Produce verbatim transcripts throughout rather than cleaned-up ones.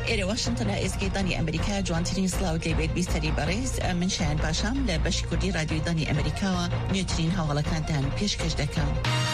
إلى واشنطن إسكيطاني أمريكا جوانترين سلاود لبيت بيستري باريس من شان باشام لبشي كردي راديو داني أمريكا نيوترين هاولا كانتان بيشكش دكان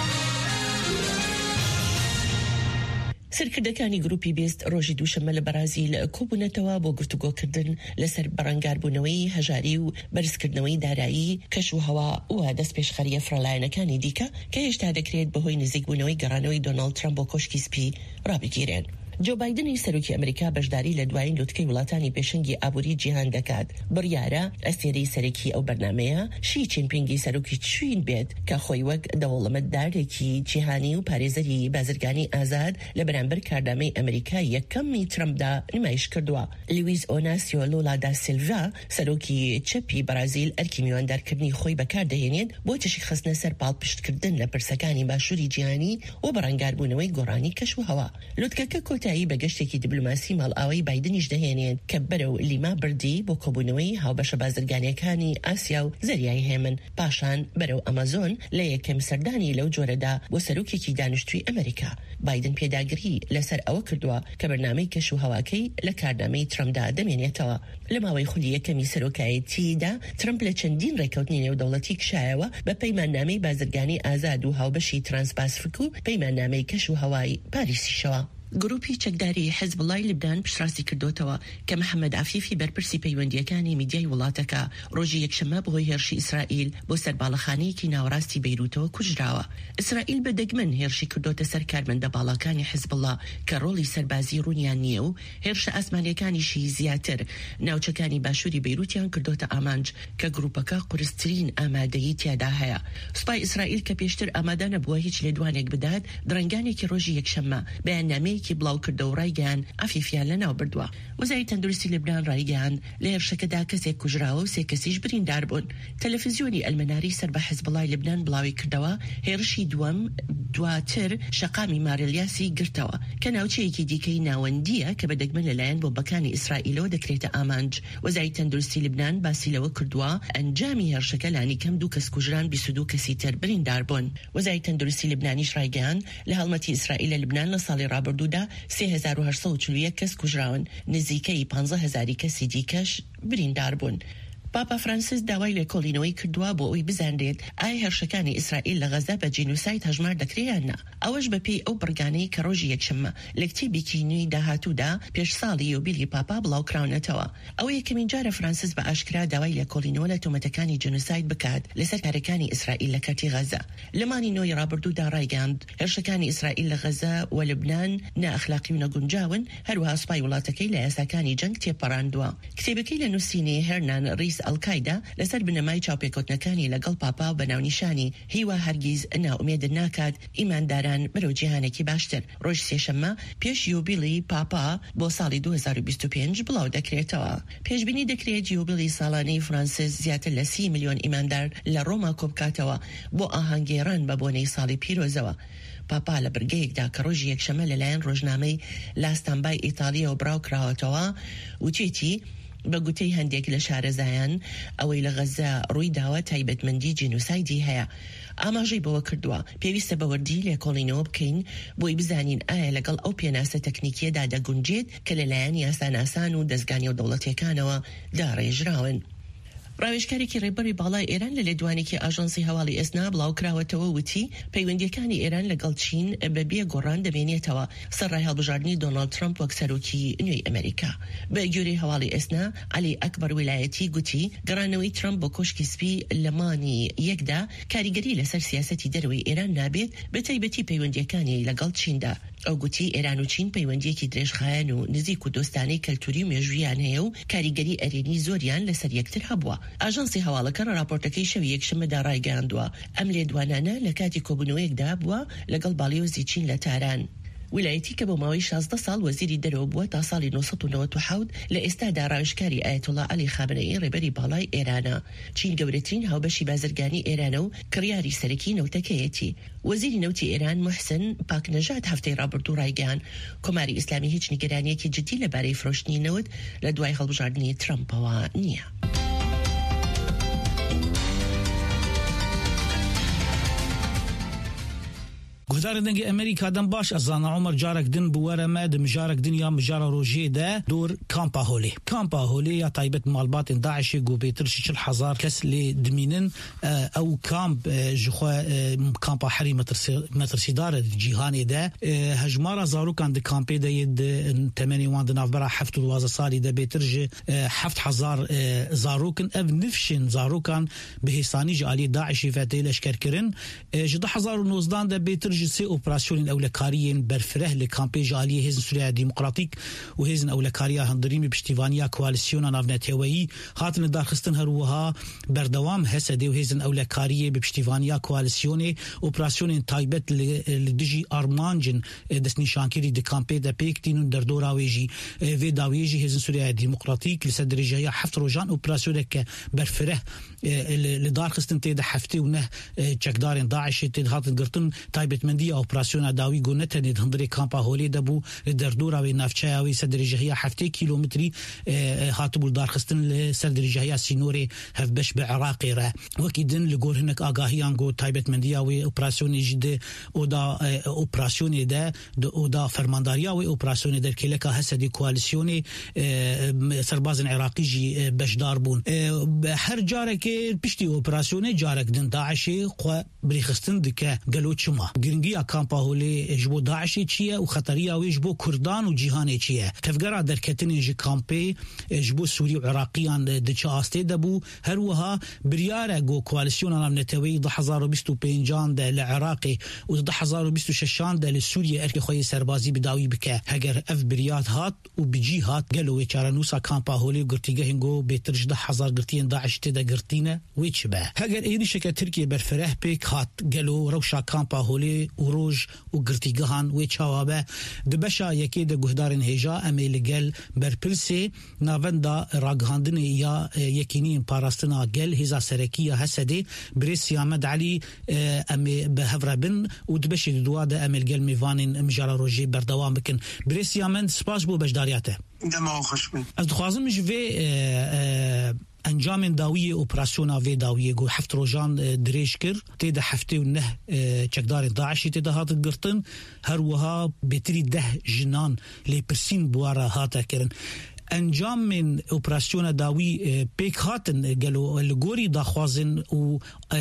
سرکردەکانی گروپی بیست ڕۆژی دووشەممە لە بەرازیل کۆبوونەتەوە بۆ گفتوگۆکردن لەسەر بەڕەنگاربوونەوەی هەژاری و بەرزکردنەوەی دارایی کەش و هەوا و دەست پێشخەریە فڕەلایەنەکانی دیکە کە هێشتا دەکرێت بەهۆی نزیکبوونەوەی گەڕانەوەی دۆناڵد ترامپ بۆ کۆشکی سپی ڕابگیرێن. جو بایدنی سەرۆکی ئەمریکا بەشداری لە دوایین لوتکەی وڵاتانی پێشەنگی ئابووری جیهان دەکات. بڕیارە ئەستێرەی سەرەکی ئەو بەرنامەیە شی چینپینگی سەرۆکی چین بێت کە خۆی وەک دەوڵەمەتدارێکی جیهانی و پارێزەری بازرگانی ئازاد لە بەرامبەر کاردامەی ئەمریکا یەکەمی ترامپدا نمایش کردووە. لویز ئۆناسیۆ لولا دا سیلڤا سەرۆکی چەپی بەرازیل ئەرکی میواندارکردنی خۆی بەکاردەهێنێت بۆ تشی خستنە سەر پاڵپشتکردن لە پرسەکانی باشووری جیهانی و بەڕەنگاربوونەوەی گۆڕانی کەش و هەوا. لوتکەکە کۆتایی بە گەشتێکی دیبلۆماسی ماڵئاوای بایدنیش دەهێنێت کە بەرەو لیما بردی بۆ کۆبوونەوەی هاوبەشە بازرگانیەکانی ئاسیا و زەریای هێمن پاشان بەرەو ئەمازۆن لە یەکەم سەردانی لەو جۆرەدا بۆ سەرۆکێکی دانیشتووی ئەمریکا. بایدن پێداگری لەسەر ئەوە کردووە کە بەرنامەی کەش و هەواکەی لە کاردامەی ترامپدا دەمێنێتەوە. لە ماوەی خولی یەکەمی سەرۆکایەتیدا ترامپ لە چەندین ڕێکەوتنی نێودەوڵەتی کشایەوە بە پەیماننامەی بازرگانی ئازاد و هاوبەشی ترانسپاسفیک و پەیماننامەی کەش و هەوای پاریسیشەوە. گروپی چەکداری حزبڵای لبنان پشتڕاستی کردوتەوە کە محەممەد عەفیفی بەرپرسی پەیوەندیەکانی میدیای وڵاتەکە ڕۆژی یەکشەممە بەهۆی هێرشی ئیسرائیل بۆ سەرباڵەخانەیەکی ناوەڕاستی بەیروتەوە کوژراوە. ئیسرائیل بە دەگمەن هێرشی کردوتە سەر کارمەندە باڵەکانی حزبڵا کە ڕۆڵی سەربازی ڕوونیان نییە و هێرشە ئاسمانیەکانیشی زیاتر ناوچەکانی باشووری بەیروتیان کردوتە ئامانج کە گروپەکە قورسترین ئامادەیی تیادا هەیە. سوپای ئیسرائیل کە پێشتر ئامادە نەبووە هیچ لێدوانێک بدات درەنگانێکی ڕۆژی یەکشەممە بەیاننامەیەکی بڵاو کردە و ڕایگەیان ئەفیفیان لەناو بردووە. وەزای تەندروستی لبنان ڕایگەیان لە هێرشەکەدا کەسێک کوژراوە و سێ کەسیش بریندار بوون. تەلەڤیزیۆنی ئەلمەناری سەر بە حزبڵای لبنان بڵاوی کردەوە هێرشی دووەم دواتر شەقامی مارلیاسی گرتەوە کە ناوچەیەکی دیکەی ناوەندیە کە بە دەگمەن لەلایەن بۆمبەکانی ئیسرائیلەوە دەکرێتە ئامانج. وەزای تەندروستی لبنان باسی لەوە کردووە ئەنجامی هێرشەکە لانی کەم دوو کەس کوژران بیست و دوو کەسی تر بریندار بوون. وەزای تەندروستی لبنانیش ڕایگەیان لە هەڵمەتی ئیسرائیل لە لبنان لە ساڵی ڕابردوودا سێ هەزار و هەشت سەد و چل و یەک کەس کوژراون، نزیکەی پانزە هەزاری کەسی دیکەش بریندار بوون. پاپا فرانسیس داوای لێکۆڵینەوەی کردووە بۆ ئەوی بزانرێت ئایا هێرشەکانی ئیسرائیل لە غەزا بە جینوساید هەژمار دەکرێت نا. ئەوەش بەپێی ئەو بڕگانەی کە ڕۆژی یەکشەممە لە کتێبێکی نوێی داهاتوودا پێش ساڵی یوبیلی پاپا بڵاوکراونەتەوە. ئەوە یەکەمین جارە فرانسیس بە ئاشکرا داوای لێکۆڵینەوە لە تۆمەتەکانی جینوساید بکات لەسەر کارەکانی ئیسرائیل لە کاتی غەزا. لە مانی نۆی ڕابردوودا ڕایگەاند هێرشەکانی ئیسرائیل لە غەزا و لبنان نائەخلاقی و نەگونجاون، هەروەها سوپای وڵاتەکەی لە یاساکانی جەنگ تێپەڕاندووە. کتێبەکەی لە نووسینی هێرنان ڕیس ئەڵکایدا لەسەر بنەمای چاوپێکوتنەکانی لەگەڵ پاپا و بەناونیشانی هیوا هەرگیز ناومێدن ناکات ئیمانداران بەرەو جیهانێکی باشتر. ڕۆژ سێشەممە پێش یوبیلی پاپا بۆ ساڵی دوو هەزار و بیست و پێنج بڵاو دەکرێتەوە. پێشبینی دەکرێت یوبیلی ساڵانەی فرانسیس زیاتر لە سی ملیۆن ئیماندار لە ڕۆما کۆبکاتەوە بۆ ئاهەنگێڕان بە بۆنەی ساڵی پیرۆزەوە. پاپا لە بڕگەیەکدا کە ڕۆژی یەکشەممە لەلایەن ڕۆژنامەی لاستانبای ئیتالیەوە بڕاوکراوەتەوە وچێتی بە گوتەی هەندێک لە شارەزایان ئەوەی لە غەزا ڕووی داوە تایبەتمەندی جینوسایدی هەیە. ئاماژەی بەوە کردووە پێویستە بەوەردی لێکۆڵینەوە بکەین بۆی بزانین ئایا لەگەڵ ئەو پێناسە تەکنیکیەدا دەگونجێت کە لەلایەن یاساناسان و دەستگانی و دەوڵەتیەکانەوە داڕێژراون. ڕاوێژکارێکی ڕێبەری باڵای ئێران لە لێدوانێکی ئاژەنسی هەواڵی ئێسنا بڵاوکراوەتەوە وتی پەیوەندیەکانی ئێران لەگەڵ چین بەبێ گۆڕان دەبێنێتەوە سەرڕای هەڵبژاردننی دۆناڵد ترامپ وەک سەرۆکی نوێی ئەمریکا. بە گوێرەی هەواڵی ئێسنا علی ئەکبەر ویلایەتی گوتی گەڕانەوەی ترامپ بۆ کۆشکی سپی لە مانی یەکدا کاریگەری لەسەر سیاسەتی دەرەوەی ئێران نابێت بە تایبەتی پەیوەندیەکانی لەگەڵ چیندا. ئەو گوتی ئێران و چین پەیوەندیەکی درێژخایەن و نزیک و دۆستانەی کەلتوری و مێژوویان هەیە و کاریگەری ئەرێنی زۆریان لەسەر یەکتر هەبووە. ئاژەنسی هەواڵەکە راپۆرتەکەی شەوی یەکشەممەدا ڕایگەاندووە ئەم لێدوانانە لە کاتی کۆبوونەوەیەکدا بووە لەگەڵ باڵیۆزی چین لە تاران. ویلایەتی کە بۆ ماوەی شازدە ساڵ وەزیری دەرەوە بووە تا ساڵی نۆ سەد و نەوەت و حەوت لە ئێستادا ڕاوێژکاری ئایەتوڵا عەلی خامنەئی ڕێبەری باڵای ئێرانە. چین گەورەترین هاوبەشی بازرگانی ئێرانە و کڕیاری سەرەکی نەوتەکەیەتی. وەزیری نەوتی ئێران محسن پاکنەژاد هەفتەی ڕابردوو ڕایگەیاند کۆماری ئیسلامی هیچ نیگەرانیەکی جدی لەبارەی فرۆشتنی نەوت لە دوای هەڵبژاردننی ترامپەوە نییە. گهدار دنگ امریکا دن باش از آن عمر جارک دن بواره مد مجارک دنیا مجارا روجی ده دور کامپا هولی کامپا هولی یا طایبت مالبات داعش گو بیتر شش هزار کس لی دمینن او کامپ جخوا کامپا حری مترسی دار جهانی ده هجمارا زارو کان د کامپی ده ید تمنی وان دناف برا هفت و دوازده سالی ده بیتر ج هفت هزار زارو کن اف نفشن زارو کان بهستانی جالی داعشی فتیل لشکر کرن جده هزار و نوزدان ده بیتر ج سه اپراسیون اولکاریین برفره لکامپی جالی هزن سوریه دموکراتیک و هزن اولکاریا هندریمی پشتیوانیا کوالسیون نافنتوایی هاتن دارخستن هروها بردوام هسدی و هزن اولکاریه بپشتیوانیا کوالسیون اپراسیون تایبت لدجی آرمانجن دست نشانکری د کامپی د پیکتین در دوراویجی و داویجی هزن سوریه دموکراتیک لسدرجه هفت روزان اپراسیون که برفره لدارخستن تید هفته و نه چکدارن داعش تید هاتن گرتن تایبت مندی اپراسیون داوی گونت ند هندری کامپا هولی دبو در دوراوی نافچاوی سدرجه هفته کیلومتری هاتبو دارخستن لسدرجه سینوری هف بش بعراقی را وکیدن لگور هنک آگاهیان گو تایبت مندی او اپراسیون جد او دا اپراسیون ده او دا فرمانداریا و اپراسیون در کلکا هسدی کوالسیون سربازن عراقی جی بشدار بون هر جاره که پشتی اپراسیون جارک دن داعشی قو بریخستن دکه گلو چما گرنگی کامپا هولی جبو داعشی چیه و خطریا وی جبو کردان و جیهان چیه تفگرا در کتن جی کامپی جبو سوری و عراقیان دچه آسته دبو هر وها بریاره گو کوالسیون نامنتوی ده هزار و بیست و پنجان ده لعراقی و ده هزار و بیست و ششان ده لسوریه ارک خوی سربازی بداوی بکه هگر اف بریاد هات و بجی هات گلو چارنوسا کامپا هولی گرتیگه هنگو بیترج ده هزار گرتین داعش تده گرتینه ویچ به هگر ایدی شکه ترکیه برفره پیک هات گلو روشا کامپا هولی و روژ و گرتیگه هان ویچ هوابه دبشا یکی ده گهدارن هجا امیل گل برپلسی ناوندا راگهاندن یا یکینی پاراستنا گل هزا سرکی هسدی بریسی احمد علی امی به هفربن و دبشی دواده امیل گل میوانین مجارا روژی بردوام بکن بریسی احمد سپاس بو بجداریاته دماغ خوش بین از دخوازم مجوه انجام داویه اپراسیونا و داویه گو هفت روزان دریش کر تیده هفته و نه چکدار داعشی تیده هات گرتن هر وها بتری ده جنان لی پرسین بوارا هاتا کرن انجام من اپراسیون داوی پیک هاتن گلو لگوری داخوازن و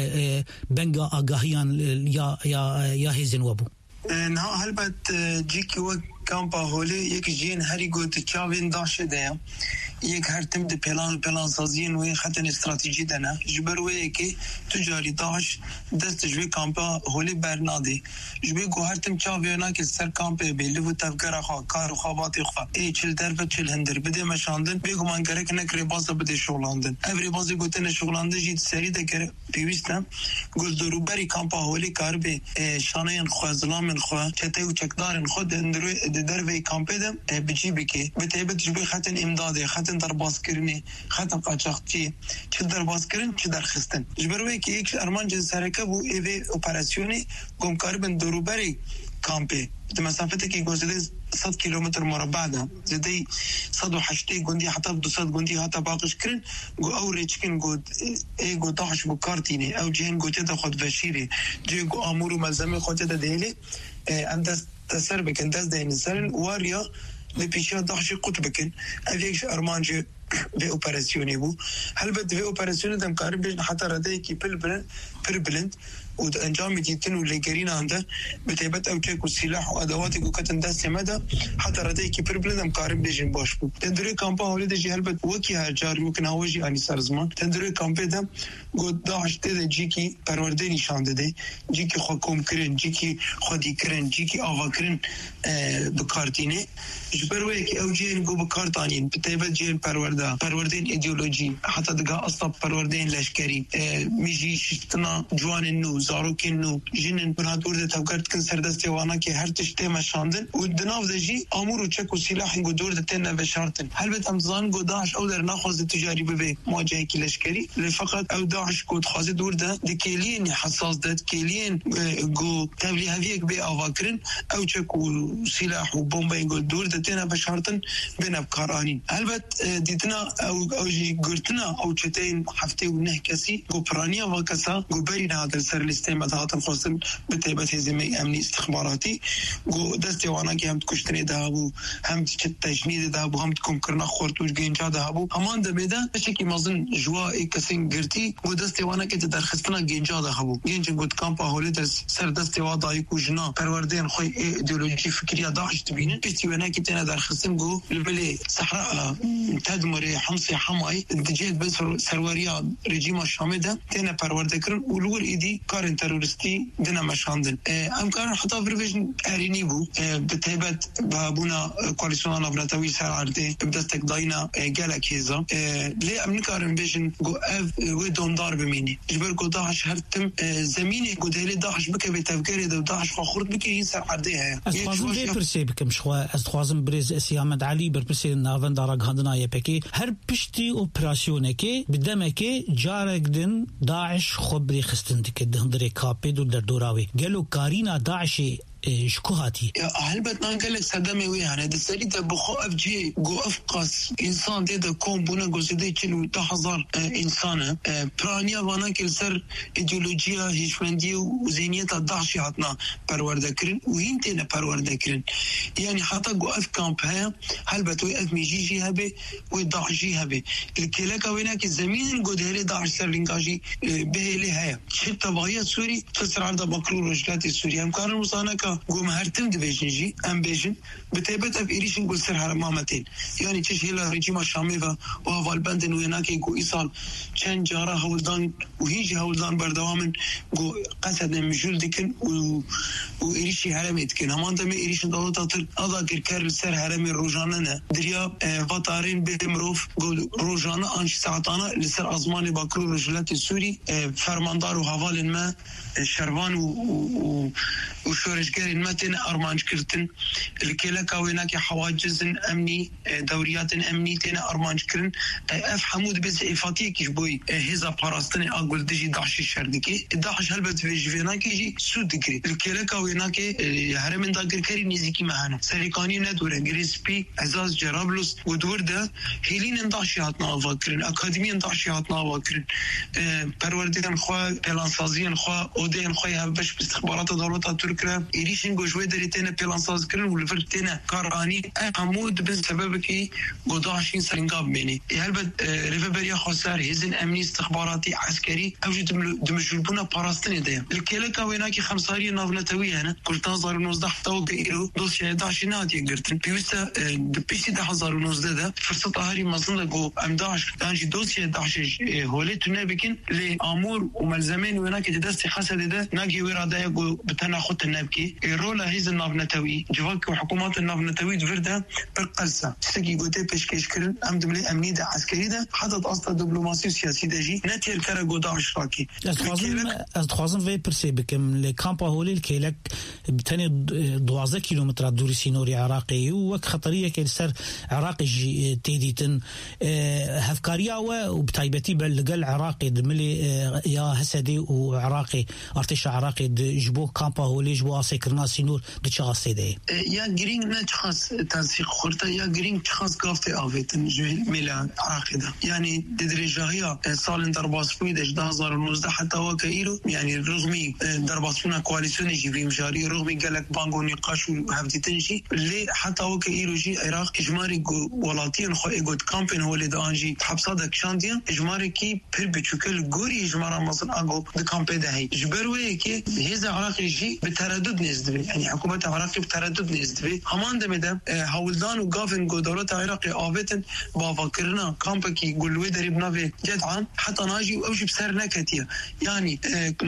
بنگا آگاهیان یا یا یا هزن وبو نه هلبت جیکی و کامپا هولی یک جین هری گوت چاوین داشه ده یک هر تم ده پلان پلان سازین و خطن استراتژی دنا جبر و یکی تجاری داش دست جوی کامپا هولی برنادی جوی گو هر تم چاوینا که سر کامپ بیلی و تفکر خوا کار و خوابات خوا ای چل طرف چل هندر بده مشاندن بگو من گرک نکری باز بده شغلاندن اوری باز گوتن شغلانده جید سری ده کر پیوستم گل درو بری کامپا هولی کار به شانه خوا ظلام خوا چته و چکدار خود اندرو در وی کامپ دم بچی بکی بتیبت جوی خطن امداد خطن در باز کردنی خطن قاچاقچی چه در باز کردن چه در خستن جبروی که یک ارمان جز سرکه بو ایوی اپراسیونی گم کاربن دروبری کامپی ده مسافتی که گذشته صد کیلومتر مربع ده زده صد و هشت گندی حتی دویست گندی حتی باقش کرن گو او ریچکن گو ای گو داعش بو کارتینی او جین گو تده خود وشیری جی گو آمور و ملزمی خود تده دیلی اندست تسر بکن دست دین سرن واریا لپیشا داعش قط بکن اویکش ارمانجی به اپراسیونی بو هلبت به اپراسیونی دم کاری بیشن حتی رده کی پل بلند پر بلند و انجام دیتن و لگرین آنده بتیبت او چک و سلاح و ادواتی که کتن دست مده حتی رده کی پر بلند هم کاری بیشن باش بود تندروی کامپا حالی ده جی هلبت وکی هر جاری ممکن هواجی آنی سرزمان تندروی کامپا ده گود داعش ده جی کی پرورده نشانده ده جی کی خود کم کرن جی کی خودی کرن جی کی آوا کرن بکارتینه جبروی که او جین گو بکارتانین بتیبت جین پرورده پروردین ایدئولوژی حتی دگاه اصلا پروردین لشکری میجی شتنا جوان نو زاروکین نو جنن بنادور ده تفکرت کن سردستی وانا که هر تشتی مشاندن و دناف ده جی آمور و چک و سلاح گو دور ده تنه بشارتن هلبت امتزان گو داعش او در نخواست تجاری ببه مواجهه کی لشکری فقط او داعش گو تخواست دور ده ده کلین حساس ده کلین گو تبلی هفیک بی آواکرن او چک و سلاح و بومبه گو دور ده تنه بشارتن بین افکارانین هلبت دیتنا او او جی گرتنا او چتین هفته و نه کسی گو پرانیا و کسا گو بری نهادر سر سیستم هاتن خواستن به تیبت هزیمه امنی استخباراتی گو دستی وانا که هم کشتنی ده بو هم تجنید ده بو هم کم کرنا خورتوش گینجا ده بو همان دمیده شکی مازن جوا ای کسین گرتی گو دستی وانا که درخستنا گینجا ده بو گینج گو کامپا هولی دست سر دستی وادای کو جنا پروردین خوی ایدئولوژی فکری داعش تبینن پشتی وانا که تنا درخستن گو لبلی صحراء تدمر حمص حماي دجيت بس سرواريا رجيم الشامي ده تنا پروردكرن ولور ايدي كارن تيرورستي دنا مشاندن ام كان حتى بريفيجن ارينيبو بتهبت بابونا كواليسيون نافناتوي سرعرتي بدستك داينا جالك هيزا لي امن كارن فيجن جو اف ودون ضرب ميني جبر جو داعش هرتم زميني جو دهلي داعش بك بتفكير ده داعش خورد بك يسر عرديها خوازم دي برسي بكم شخوا از خوازم بريز سيامد علي برسي نافن دارك هندنا يبكي هر پشتی اپراسیونه که بدمه که جارک دن داعش خبری خستن که دهندره کاپید و در دوراوی گلو کارینا داعشی شكوهاتي هلبت نانقلك سدامي ويانا دستري ده بخو اف جي جو افقاس انسان دي ده كون بونا جوزيدي چلو ده هزار انسانه برانيا وانا كل سر ايديولوجيا هيشمندي وزينيتا داعشي عطنا پرورده كرن وهين تينا پرورده كرن يعني حتى جو اف كامب هيا هلبت وي اف ميجيجي هبه وي داعشي هبه الكيلكا ويناك الزمين جو دهلي داعش سر لنقاجي بهلي هيا شتا بايا سوري تسر عرضة بكرور رجلاتي سوري امكان المصانكا قوم هرتم دبيجنجي ام بيجن بتيبت اب إيريشن قول سر هرمامتين يعني تش هلا رجيم الشامي وهو البندن ويناكي قو إيصال كان جارة هولدان وهيجي هولدان بردوامن قو قصد مجول ديكن وإيريشي هرمي ديكن همان دمي إيريشن دولتا تر أضا كركر سر هرمي روجاننا دريا فاتارين بمروف قول روجانا أنش ساعتانا لسر أزماني باكرو رجلات السوري فرماندار وهوال ما شربان وشورشجاري المتن أرمانج كرتن الكيلكا ويناكي حواجز أمني دوريات أمني تنا أرمانج كرن أف حمود بس إفاتية كيش بوي هذا باراستني أقول دجي داعش الشردكي داعش هلبت في جفناكي جي سود دكري الكيلكا ويناكي هرمن داكر كري نزيكي معنا سريكاني ندورة جريسبي عزاز جرابلس ودور ده هيلين داعش هاتنا فاكرن أكاديمية داعش هاتنا فاكرن پروردگان خوا پلانسازیان خوا اودین خوا هبش باستخبارات دولت ترکیه ایریشن گوشوی دریتنه پلانساز کردن ولفرتنه کارانی عمود بسبب کی گداشین سرنگاب بینی البته ریفبریا خسار هزن امنی استخباراتي عسكري اوجد دمجلبونا باراستني ده الكيلكا ويناكي خمساري نافنتوي انا قلت هزار ونوزده حتى كيلو دوس عشرين نادي قرتن بيوستا بيسي ده هزار ونوزده ده فرصه هاري مصن جو امداش دانجي دوس عشرين هولتنا بكن لامور وملزمين ويناكي دستي حسد ده ناجي ورادا جو بتناخذ النبكي الرولا هيز النافنتوي جواك وحكومات النافنتوي فرده بالقلسه سكي قوتي بشكيش كرن امد ملي امني ده عسكري ده حدث اصلا دبلوماسي سياسي دجي نتي الكره قودا اشراكي استخوازم استخوازم في برسي بكم لكامبا هولي الكيلك بتاني دوازة كيلومتر دوري سينوري عراقي وك خطريه كيسر عراقي تيديتن هفكاريا وبتايبتي بلقل عراقي دملي يا هسدي وعراقي ارتش عراقي جبو كامبا هولي جبو اسكرنا سينور دشاسي دي يا جرين نتخص تنسيق خرطه يا جرين تخص قافته اوفيت ميلان عراقي ده يعني تدريجيا صال درباسبوي ده ألفين وتسعطعش حتى وكايرو يعني رغمي درباسبونا كواليسيون جيبي مجاري رغمي قالك بانغو نقاش وهفتي تنجي اللي حتى وكايرو جي عراق اجماري ولاتين خو ايغوت كامبين هو اللي دانجي حبصادك شانديا اجماري كي بيربيتشوكل غوري اجمارا مثلا اغو د كامبي ده هي جبروي كي هذا عراقي جي بتردد نزدبي يعني حكومه عراقي بتردد نزدبي همان دمده هولدان وقافن جو دولة عراقي آفتن بافكرنا كامبكي قلوي دريب نافي جدعان حتى ناجي وأوجي بسر نكتيا يعني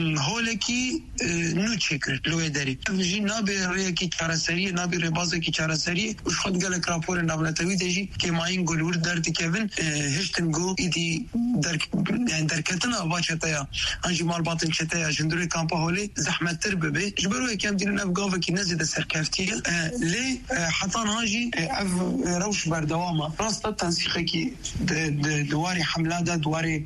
هولكي نوتشكر لوي دريب نجي نابي ريكي كارسري نابي ربازكي كارسري وش خد قالك رابور نابلتوي تجي كماين قلور درتي كيفن هشتن جو إدي درك يعني دركتنا باشتايا أنجي مال باطن شتايا جندوري كامبا هولي زحمة ترببي جبروي كام دينا بقافكي نزيد السركافتية ليه حتى ناجي روش بردوامه راستا تنسيقكي دواري حمله ده دواري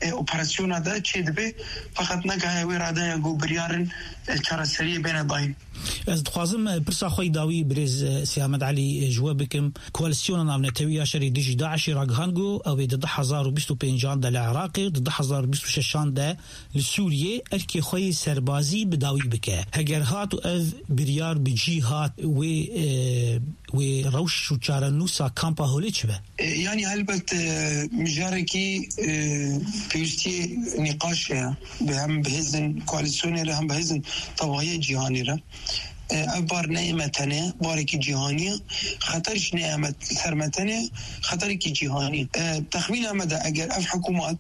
اوبراسيون ده چه دبي فقط نگاه ورادا يگو بريارن چارسري بين ضاين از دخوازم پرسا خوی داوی برز سیامد علی جوابكم كواليسيون نامنتوية شري ديجي داعش راغهانغو او ضد ألف وبيست وبنجان دا العراق ضد ألف وبيست وششان دا لسوريا اركي خوي سربازي بداوي بك هجر هات واذ بريار بجي هات و و روش وشارنوسا كامبا هوليتشبه يعني هلبت مجاركي بيستي نقاشها بهم بهزن كواليسيون هم بهزن طوايا جهاني را أكبر نعمتنا بارك جهانية خطرش نعمة ثرمتنا خطرك جهاني تخمين أمدا أجر أف حكومات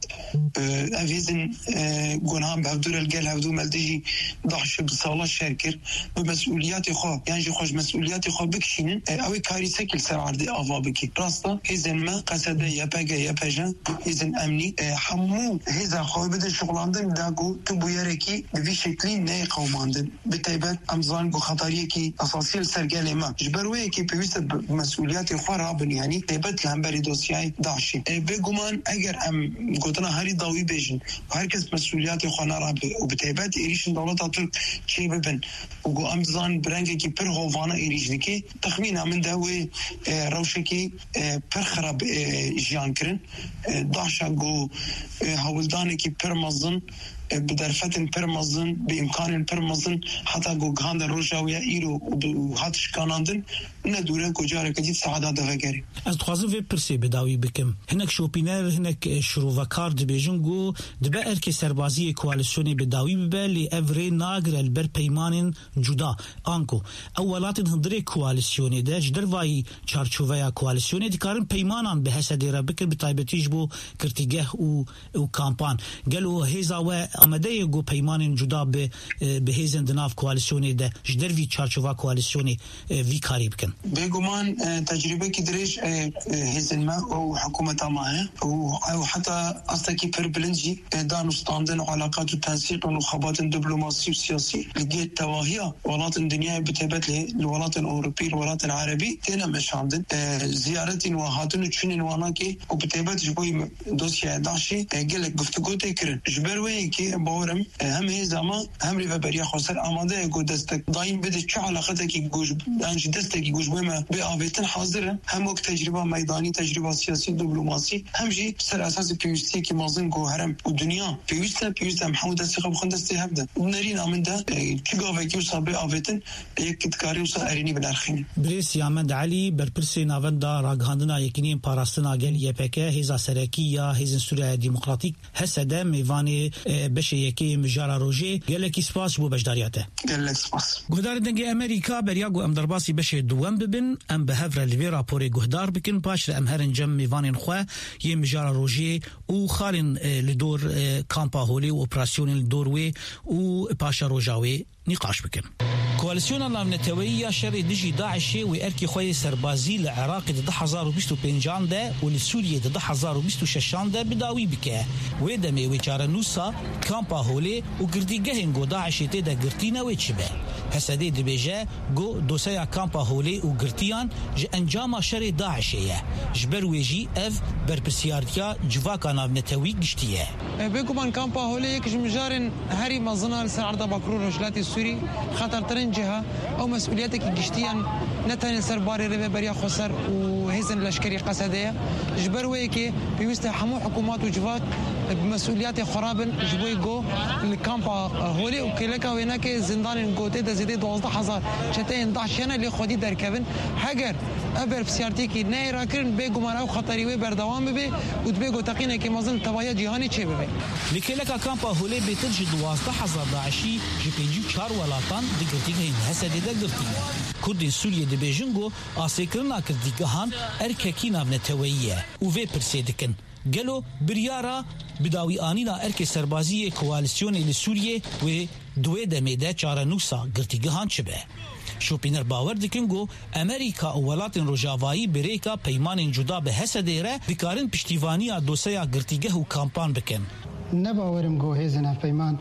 أفيزن جنهم بهدور الجل هدو ملتجي ضحش بصالة شركر بمسؤوليات خو يعني جو خوش مسؤوليات خو بكشين أو كارثة كل سر عرض أفابكي راستا إذن ما قصده يا بجا يا بجا إذن أمني حمو هذا خو بدل شغلاندن داغو تبويركي بفي شكلين ناي قوماندن بتايبات أمزان جو خطريكي أساسي السرقالي ما جبرويكي بيوست مسؤوليات خرابن يعني تبت لهم بري دوسياي داعشي بيجومان أجر أم قطنا هاري ضوي بيجن وهركز مسؤوليات خنا راب وبتبت إيريش دولة ترك شيء ببن وجو أمزان برانكي بير هوفانا إيريشنكي تخمين من داوي روشكي بير خراب جيانكرن داعشة جو هولدانكي بير مزن بدرفتن برمزن بإمكان برمزن حتى جو غاند روجاويا إيرو وهاتش كاناندن ندوره كجارة كديد سعادة دفقري. از تخوازم في برسي بداوي بكم هناك شوبينر هناك شروفاكار دبيجنجو دبقر كي سربازي كواليسيوني بداوي ببالي افري ناقر البر بيمان جدا آنكو اولات هندري كواليسيوني ده جدر واي چارچوفيا كواليسيوني دكارن بيمانان بحسد ربكر بطايبتيش بو كرتيجه و وكامبان قالوا هيزا آمده گو پیمان جدا به بهزن دناف کواليسيوني ده جدر وی چارچوبا کواليسيوني وی کاری بکن بگمان تجربه کی درش هزن ما او حکومت ما او حتى اصلكي بربلنجي دانستاندن علاقات وتنسيق وخبات دبلوماسي وسياسي لقيت تواهية ولات الدنيا بتبت الولايات الأوروبية الولايات العربية تنا مش عندن زيارة وهاتون تشين واناكي وبتبت جبوي دوسيا داشي قالك گفتگو تكرن جبروي كي باورم هم هي زمان هم ريفا بريا خسر آماده يقول دستك دايم بده چه علاقتك يقوش دانش دستك يقوش بما بآويتن حاضر هم وقت تجربة ميداني تجربة سياسي دبلوماسي هم جي سر أساس بيوستي كي مازن جو هرم والدنيا بيوستا بيوستا محمود دستي بخون دستي هبدا نرينا من ده كي قاوة كي وصا بآويتن يك تكاري وصا أريني بنرخيني بريس يامد علي برپرسي ناوندا راگهاندنا يكنين پاراستنا گل يپك هزا سركية هزن سوريا ديمقراطيك هسدا ميواني بشه يكي مجارة روجي گلك سپاس بو بجدارياته گلك سپاس گهدار دنگي امريكا برياغو ام درباسي بشه دوام ببن ام بهفر لوي راپوري گهدار بكن باش ام هرن جم ميوانين خو ي مجارة روجي و خالن لدور كامبا هولي و اوبراسيون لدوروي و باشا روجاوي نقاش بكن كواليسيون النامنتوية شري دجي داعشي وإركي خوي سربازي لعراق ضد ألف وبيست وبنجان ده ولسوريا ضد ألف وبيست وششان ده بداوي بك ويدمي ويچارنوسا كامبا هولي وقرديگهن گو داعشي تيدا قرتينا ويتشبه هسدي دبيجا گو دوسيا كامبا هولي وقرتيان ج انجام شري داعشية جبر ويجي اف بربسيارتيا جواكا نامنتوي قشتيه بيكمان كامبا هولي يكش مجارن هاري مظنة لسر عرض بكرور رجلاتي السوري خطر ترين جهة أو مسؤولياتك جشتيا نتن سرباري ربا بريا خسر وهزن الأشكري قصدية جبر ويكي بيوست حمو حكومات وجفات بمسؤوليات خرابن جبوي جو الكامبا هولي وكلكا ويناك زندان جوتي ده زيدي دوازده حزار شتين ضعش هنا اللي خدي دركبن حجر أبر بسيارتيكي نايرا كرن بيجو مراو خطري وبر دوام ببي وتبيجو تقينا كي مازن تبايا جهاني شيء ببي لكلكا كامبا هولي بترجي دوازده حزار داعشي جبينجي شار ولاتان دقرتيهن هسدي دقرتيه كردين سوريا دبيجنجو آسيكرنا كرديگهان ارككي نامنتوية وفي برسيدكن قالوا بريارا بداوي آنينا اركي سربازية كواليسيوني لسوريا و دوي دميدا چارنوسا قرتيگهان شبه شوبينر باور دكنگو امريكا اولات روجاوایی بريكا پیمان جدا به حسديره بكارن پشتیوانيا دوسيا قرتيگه و کامپان بكن نباورم گو هزنا پیمان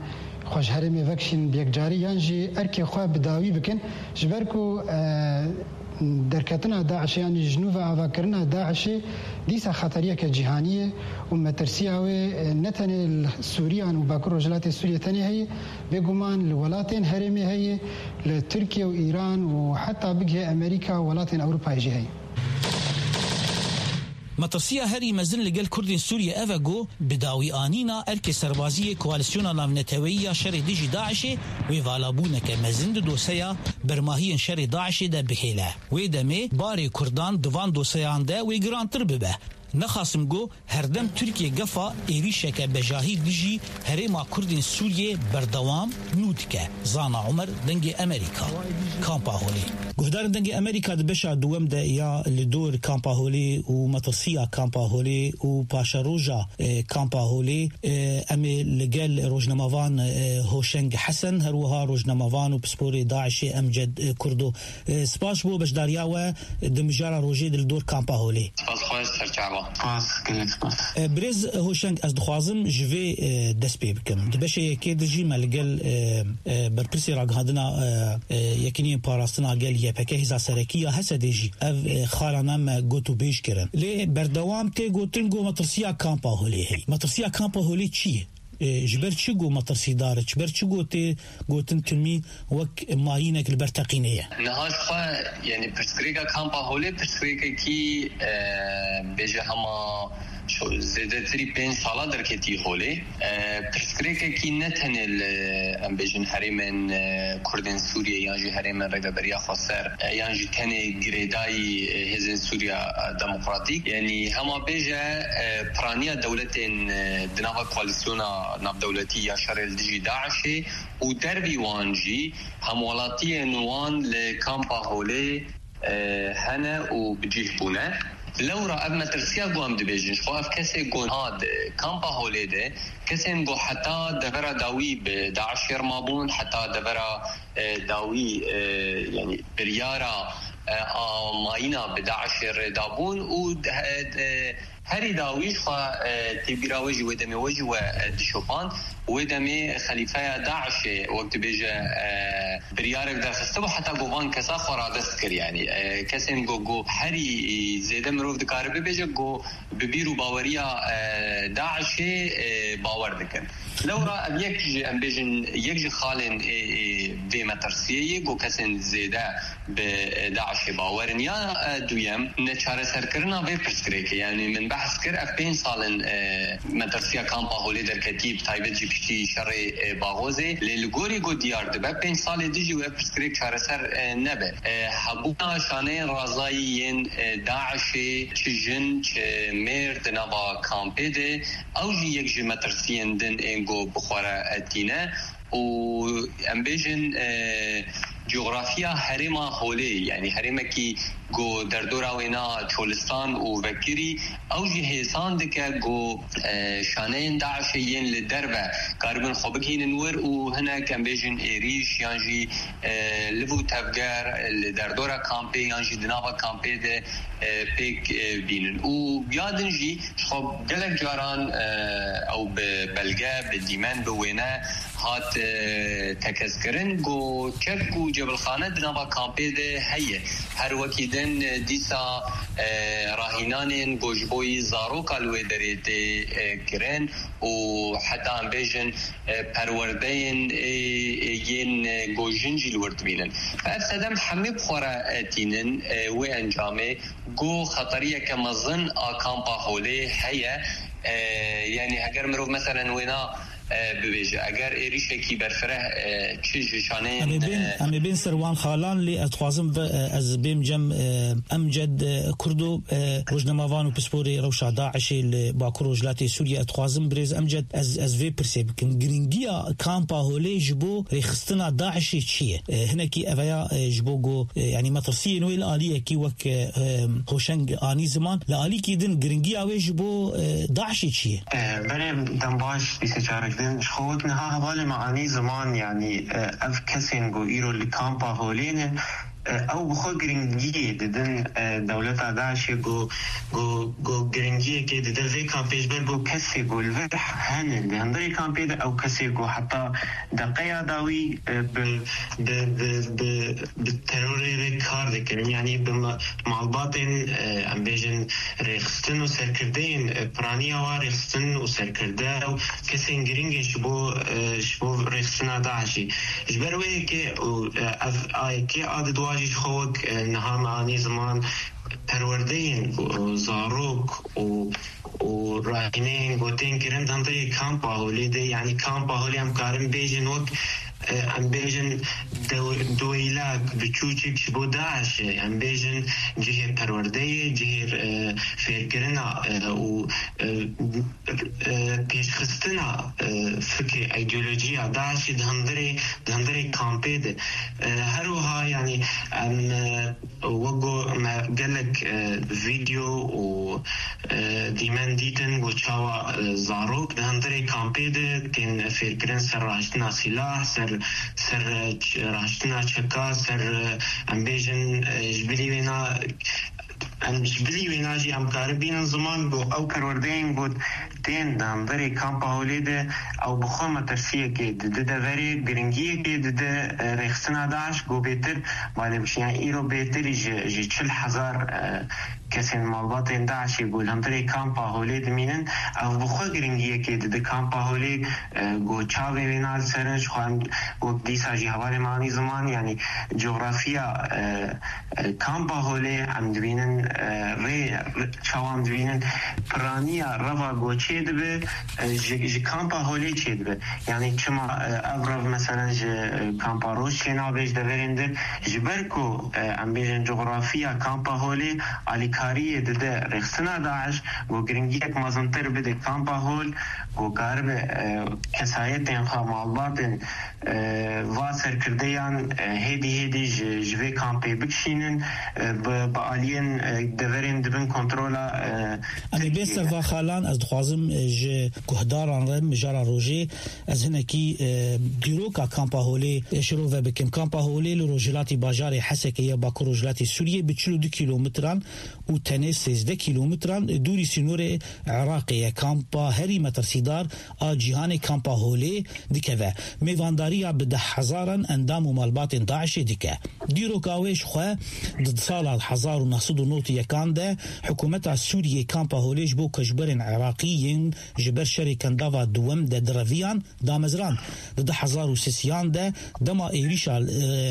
خوش هرمی وکشین بیک جاری یانجی ارکی خواه بداوی بکن جبرکو درکتنا داعش یعنی جنوب آواکرنا داعش دیسا خطریه که جهانیه و مترسیه و نتنه سوریان و باکر رجلات سوریه تنه هی بگمان لولاتین هرمی هی لترکیه و ایران و حتی بگه امریکا و ولاتین اوروپا جی هی مطرسية هري مزن لقل كردين سوريا أفاقو بداوي آنينا أركي سربازية كواليسيونا نافنتوية شر ديجي داعشي ويفالابونك مزن دوسيا برماهيا شر داعشي دا بخيلة ويدامي باري كردان دوان دوسيان دا ويقران ترببه نخاسم گو هردم ترکیه گفا ایریشک بجاهی دیجی هرما کردین سوریه بردوام نودکه زانا عمر دنگ امریکا کامپا هولی گهدار دنگ امریکا دبشا دوم ده یا لدور کامپا هولی و مطرسیا کامپا هولی و پاشا روژا کامپا هولی امی لگل روجنموان هوشنگ حسن هروها روجنموان و پسپوری داعشی امجد کردو سپاس بو بجدارياوه دمجارا روجي دلدور كامبا هولي سپاس خواهش سرچاوا سپاس كلك سپاس بريز هوشنگ از دخوازم جوي دست بي بكم دبشه يكي دجي ملقل برپرسي راقهادنا يكيني پاراستنا قل يپكه هزا سركية هسا ديجي اف خالانام گوتو بيش كرن لي بردوام تي گوتنگو مطرسيا كامبا هولي هي مطرسيا كامبا هولي چيه جبر چگو مطرسی داره جبر چگو تی گوتن تلمی وک ماینک البرتقینیه نهاش خوا یعنی پرسکریکا کامپا هولی پرسکریکا کی بیجه هما شو زیده تری پین سالا درکتی هولی پرسکریکا کی نتنه ام بیجن حریمن کردن سوریه یانجی حریمن رگه بریا خسر یانجی تنه گریدای هزن سوریا دموکراتیک یعنی هما بیجه پرانیا دولتین دناوا کوالیسیونا ناب دولتی یا شرل دیجی داعشی و دربی وانجی همولاتی نوان لکامپا هولی هنه و بجیش بونه لو را ابن ترسيا قوام دبيجنش خواف كسي قون هاد كامبا هولي ده كسي نقو حتى دفرا داوي بداعش يرمابون حتى دفرا داوي يعني بريارا ماينا بداعش يردابون و هری داویش خوا تبیرا وجه و دمی وجه و دشوبان و دمی خلیفه داعش وقت بیجه بریارک در خسته و حتی گوان کسا خورا دست کر یعنی کسی گو گو هری زیده مروف دکاره بیجه گو ببیرو باوریا داعش باور دکن لو را اب یک جی ام بیجن یک جی خالن وی مترسیه گو کسی زیده به داعش باورن یا دویم نچاره سرکرنا وی پرسکریک یعنی من بحث كر اف بين سالن مدرسيا كامبا هولي در كتيب تايبت جي بشتي شر باغوزي للغوري غو ديار دبا بين سال ديجي و بسكريك شارسر نبه حبونا شانه رازايين داعش چجن چ مرد نوا كامبيد او جي يك جي مدرسيان دن انغو بخورا اتينه و امبيجن جغرافيا هرما هولي يعني هرما كي گو در دورا وینا چولستان و وکری او جی حسان دکه گو شانین داعشیین لدربه کاربن خوبکین نور و هنا کم بیجن ایریش یانجی لبو تفگر لدر دورا کامپی یانجی دناوا کامپی ده پیک بینن و بیادن جی خب گلک جاران او ببلگه بدیمن بوینه هات تکذکرن گو چک گو جبل خانه دناوا کامپی ده هیه هر وکی دن دیسا راهینان گوجبوی زاروکا لوی دریده کرن و حتی هم بیجن پروردین ین گوجنجی لورد بینن فافسدم حمی بخورا تینن و انجامه گو خطریه که مزن آکامپا هولی هیه یعنی اگر مروف مثلا وینا ببیجه اگر ایریشه کی برفره چیز شانه امی بین امی بین سروان خالان لی اتخوازم از بیم جم امجد کردو روجنموان و پسپوری روشا داعشی لباکر روجلاتی سوریا اتخوازم بریز امجد از از وی پرسیب کن گرینگیا کامپا هولی جبو ریخستنا داعشی چیه هنا کی اویا جبو گو یعنی مطرسی نویل آلیه کی وک هوشنگ آنی زمان لالی کی دن گرینگیا وی جبو داعشی چیه بریم دنباش بیسه چارک دن خود نها حوالی معانی زمان يعني اف كسين جو ايرو اللي كامبا هولين او بخو گرنگی ددن دولت داعش گو گو گو گرنگی که ددن في کامپیج بر گو کسی گول و هن هندری کامپیج او کسی گو حتی دقیقه داوی ب ب ب ب تروری کار دکن یعنی به معلومات ام بیشن رخصتن و سرکردین پرانیا و رخصتن و سرکرده و کسی گرنگی شبو شبو رخصتن داعشی جبروی که آی که عادت واجد خود نهام آنی زمان پروردین زاروک و و راینین گوتین کرن دنده کامپا هولیده یعنی کامپا هولی هم کارم بیجن وقت ام بیجن دو دویلاک بچوچک شبو داعش ام بیجن جهر پرورده جهر فکرنا و پیشخستنا فکر ایدئولوژی داعش دهندری دهندری کامپید هروها یعنی ام وگو ما قالك فيديو و ديمان ديتن وشاوا زاروك دهندري كامبيد كن فكرن سر راشتنا سلاح سر سر راشتنا چكا سر امبيجن جبلي وينا ام جبلي ويناجي ام كاربين زمان بو او كروردين بود تين دهندري كامبا هوليده او بخومة ترسيه كي دده ده وري برنگيه كي دده ريخسنا داعش گو بيتر مالي بش يعني ايرو بيتر جي چل حزار کسی معلومات داعش يقول هم تري كامبا هوليد مينن او بخو برنگيه كي دده كامبا هوليد گو چاوه وينال سرنش خوام گو ديسا جي حوالي ماني زمان يعني جغرافيا كامبا هولي ام دوينن ری چوام دوینن پرانیا روا گوچه دبه ج کامپا هولی چه دبه یعنی چما اورو مثلا ج کامپا روش کنا بیش دورنده جبرکو ام بیشن جغرافیا کامپا هولی الیکاری دده رخصنا داعش گو گرنگیک مازنتر بده کامپا هول گو کارب کسایت انخوا معلومات واسر کردیان هیدی هیدی جوی کامپی بکشینن با آلین دورين دبن كنترولا أنا بيستر فخالان از دخوازم ج كهداران رم جارا روجي از هنكي ديروكا كامبا هولي شروع بكم كامبا هولي لروجلاتي باجاري حسكية باكو روجلاتي سوريا بتشلو دو كيلومتران و تنه سيزده كيلومتران دوري سنور عراقية كامبا هري متر سيدار آجيهاني كامبا هولي ديكوا ميوانداريا بده حزارا اندام ومالبات داعش ديكا ديروكا ويش خواه ضد صالة حزار ونصد ونوت يكان ده حكومة سوريا كامبا هوليش بو كجبرين عراقيين جبر شركة دافا دوم ده درافيان دامزران ضد حزار وسيسيان ده دما إيريشا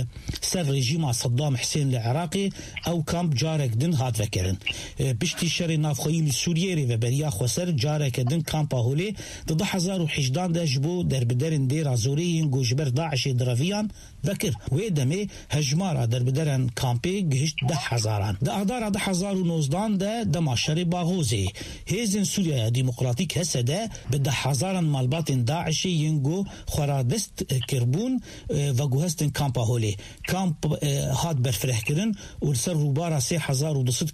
سر رجيم صدام حسين العراقي أو كامب جارك دن هات فكرن بشتي شري نافخيل سوريا ريفبريا خسر جارك دن كامبا هولي ضد حزار وحجدان ده جبو در بدرن دير عزوريين جو جبر داعش درافيان ذكر ويدمي هجمارة در بدرن كامبي جهشت ده حزاران ده أقدار ده حزار ونوزدان ده دما شري باغوزي هيزن سوريا ديمقراطيك هسه ده بده حزاران مالباتن داعشي ينجو خرادست كربون وجوهستن كامبا هولي كامب هاد برفرح كرن والسر روبارا سي حزار ودصد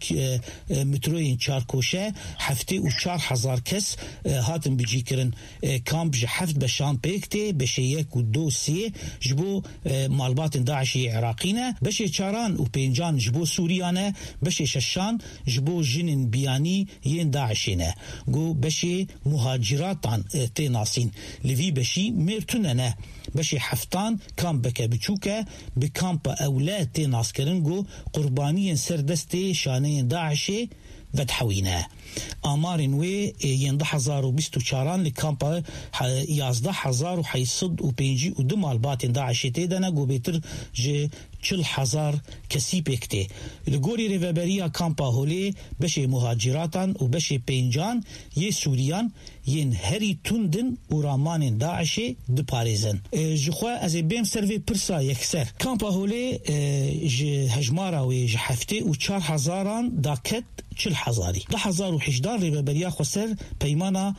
متروين شاركوشة حفتي وشار حزار كس هاتن بيجي كرن كامب جحفت بشان بيكتي بشيك ودوسي جبو مالباتن داعشي عراقينا بشي شاران وبينجان جبو سوريانا بشي ششان جبو جنن بياني ين داعشينا جو بشي مهاجراتان تيناسين لفي بشي ميرتوننا بشي حفتان كام بكا بچوكا بكامبا أولاد تيناس كرنجو قربانيين سردستي شانين داعشي ودحوينا آمارن وي ينده حزار وبستو شاران لكامبا يازده حزار وحيصد وبينجي ودمال باتن داعشي تيدنا جو بيتر جي چل حزار کسی بکته لگوری ریوبریا کامپا هولی بشه مهاجراتان و بشه پینجان یه سوریان ین هری توندن و رامان داعشی دپاریزن جخوا از بیم سروی پرسا یکسر کامپا هولی هجمارا و جحفته و چار هزاران داکت چل حزاری ده هزار و حجدار ریوبریا خسر پیمانا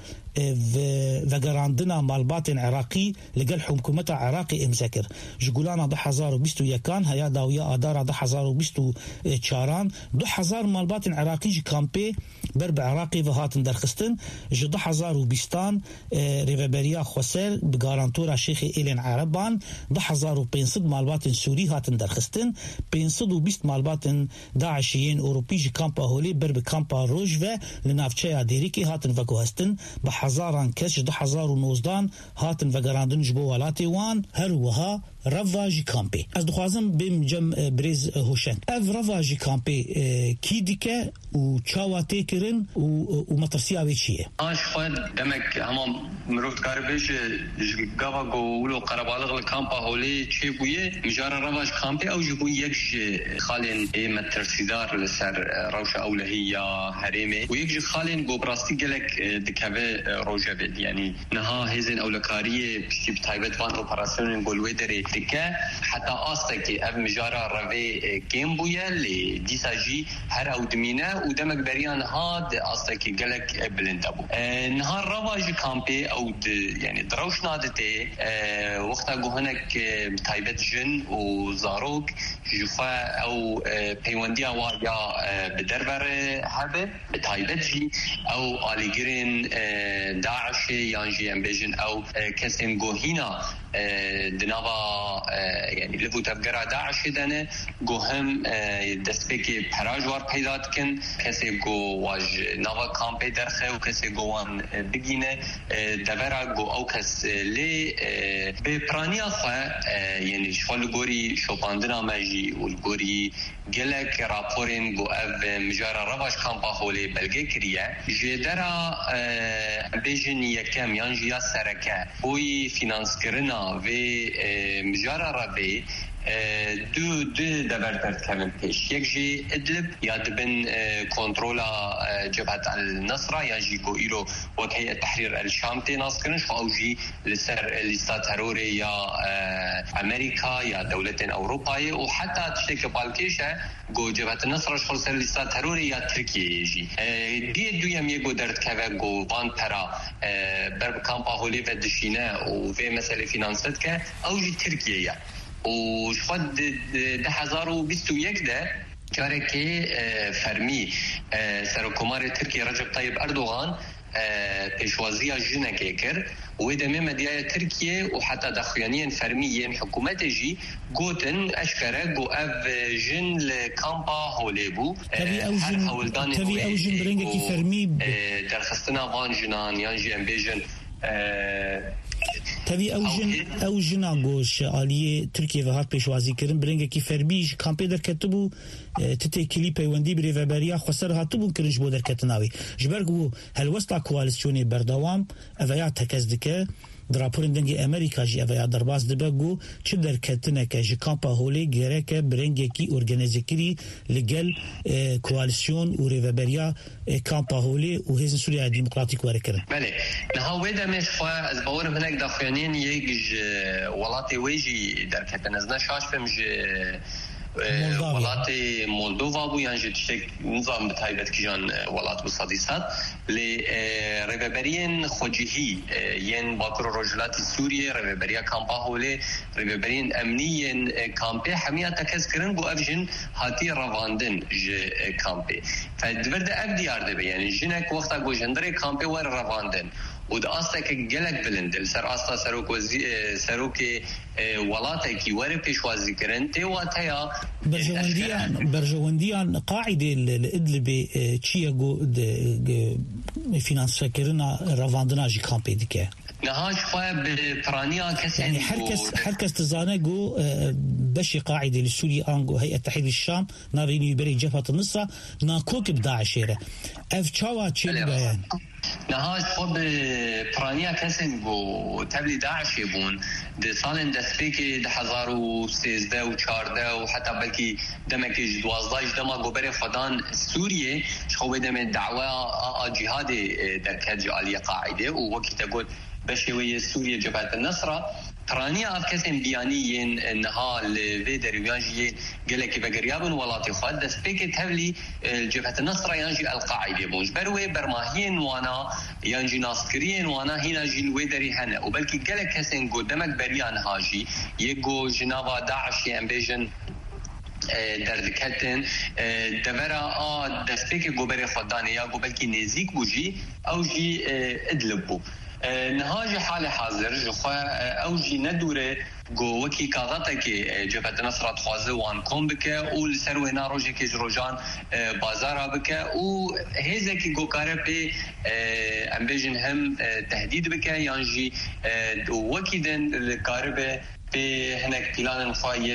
و گراندنا مالبات عراقي لقل حكومة عراقي امسكر جقولانا ده حزار وبستو يكان هيا داوية آدارا ده حزار وبستو تشاران ده حزار مالبات عراقي جي كامبي برب عراقي وهاتن درخستن جي ده حزار هزار و بیستان ریوبریا خوسر بگارانتورا شیخ ایلن عربان ده هزار و پانصد مالبات سوری هاتن درخستن پانصد و بیست مالبات داعشیین اوروپی ج کامپا هولی بر به کامپا روج و لنافچه دیریکی هاتن وکو هستن به هزاران کس ده هزار و نوزدان هاتن وگراندن جبو ولاتی وان هر وها رواجی کامپی از دخوازم بیم جم بریز هوشن اف رواجی کامپی کی دیکه و چاواتی کرن و مترسیاوی چیه آش خود دمک همه مروفت کاربش گاوا گولو قربالغ الکامپا هولی چی بویه مجار رواج کامپی او جبو یکش خالین مترسیدار لسر روش اولهی یا حریمه و یکش خالین گو براستی گلک دکوه روژه بید یعنی نها هزین اولکاری پشتی بتایبت وان اپراسیون گلوه داره که حتی آسته که اف مجارا روی کم بویه لی دیسا جی هر او دمینه و دمک بریان هاد آسته که گلک بلنده بو نها رواج کامپی او یعنی دروش نادته وقتا گوهنک تایبت جن و زاروک جفا او پیوندی آواریا بدربر هبه تایبت جی او آلیگرین داعش یانجی امبیجن او کسیم گوهینا دناوا يعني لفو تفقرا داعش دانه گو هم دستبکی پراجوار پیدات کن کسی گو واج ناوا کامپی درخه و کسی گوان بگینه دورا گو او کس لی به پرانیا خواه یعنی شفال گوری شوپاندنا مجی و گوری گلک راپورین گو او مجارا رواج کامپا خولی بلگه کریه جدرا بیجن یکم یانجی یا سرکه بوی فینانس کرنا و مجارا ربی دو دو دبرتر کمن پیش یک جی ادلب یا دبن کنترولا جبهت النصرة یا جی گو ایرو وکهی التحرير الشام تی ناس کرنش و او جی لسر لیستا تروری یا امریکا یا دولت اوروپایی و حتی تشتک بالکیشه گو جبهت النصرة شخل سر لیستا تروری یا ترکیه جی دی دویم یکو درد که گو وان پرا برب کامپا هولی و دشینه و في مسئله فینانست که او جی ترکیه و شخد ده هزار و بیست و یک ده جاره که فرمی سرکومار ترکیه رجب طیب اردوغان پیشوازی جنه که کر و دمه مدیای ترکیه و حتی دخیانین فرمیین حکومت جی گوتن اشکره گو اف جن لکامپا هولی بو هر حولدان تبی او جن برنگه که فرمی درخستنا وان جنان یان جی امبیجن تبي او جن او جنا گوش عالیه ترکیه و هات پیشوازی کردن برنگه کی فرمیج کامپی در کتبو تتی کلیپ وندی بری و بریا خسر هاتبو کرنج بو در کتناوی جبرگو هل وسط کواليسيوني بردوام اویا تکزدکه دراپورن دنگی امریکا جی اویا درباز دبگو چه در کتنه که جی کامپا هولی گره که برنگه کی ارگنیزه کری لگل کواليسيون و ریوبریا کامپا هولی و هیزن سوریا ديمقراطيك واره کرن بله نها ویده میش خواه از باورم هنک داخوانین یک ولاتی ویجی در کتن از نشاش فمج ولات مولدووا بو یعنی تشک نظام بتایبت کیجان ولات بصدیسات لی ریوبرین خوجهی ین باکر رجلات سوریه ریوبریا کامپا هولی ریوبرین امنیین کامپی همیا تکز کرن بو افجن هاتی رواندن ج کامپی فدورد اف دیار ده یعنی جنک وقتا گوجندری کامپی ور رواندن و ده آستا که گلک بلندل سر آستا سروک وزی سروک ولاته کی ور پیشوازی کرن تی واتیا برجواندیان برجواندیان قاعده الادلب چیگو فینانس کرنا رواندنا جی کامپی دیگه نهاش خواه بپرانیا کسی يعني حركس حركس تزانه جو بشي قاعدة لسوريا أنجو هيئة تحرير الشام ناريني يبري جبهة النصرة ناكوك بداعشيرة اف تشاوا تشيل بيان نهاش خواه بپرانیا کسی جو تبلی داعش يبون ده سالن دستفيكي ده هزار و سيزده و چارده و حتى بلكي دمكي دوازداش دما گوبر خدان سوريا شخوه دم دعوة جهادي در كد جعالية قاعدة و وكي تقول بشوية سوريا جبهة النصرة ترانيا أفكسن بيانيين إنها لفيدر يانجي قالك بقريابن ولاتي خد دسبيك تهلي جبهة النصرة يانجي القاعدة بوش بروي برماهين وانا يانجي ناصكريين وانا هنا جي الويدري هنا وبلكي قالك كسن قدامك بريان هاجي يقو جنابا داعش ينبيجن دردکتن دبرا آ دسته که گوبر خودانه یا گوبل که نزیک بوجی او جی ادلبو نهاج حال حاضر جخوا او جی ندوره گو وکی کاغاتا که جبهت نصرت خوازه وان کن بکه او لسروه ناروژه که جروجان بازارا بکه او هزه که گوکاره پی امبیجن هم تهدید بکه یعنی وکی دن کاره به هناك بلان خواهی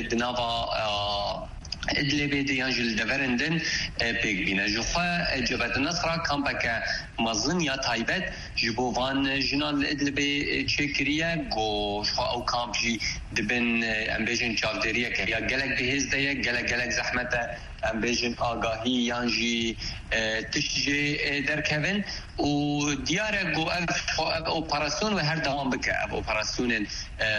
دنابا ادلبه دیانجل دورندن پیک بینه جوخه جبهت نصره کامپا که مزن یا تایبت جبوان جنان ادلبه چکریه گو شخوا او کامپ جی دبن امبیجن چاودریه که یا گلک بهز دیه گلک گلک زحمته امبیجن آگاهی یانجی تشجی درکوین و دیاره گو اف اپراسیون و هر دوام بکه اف اپراسیون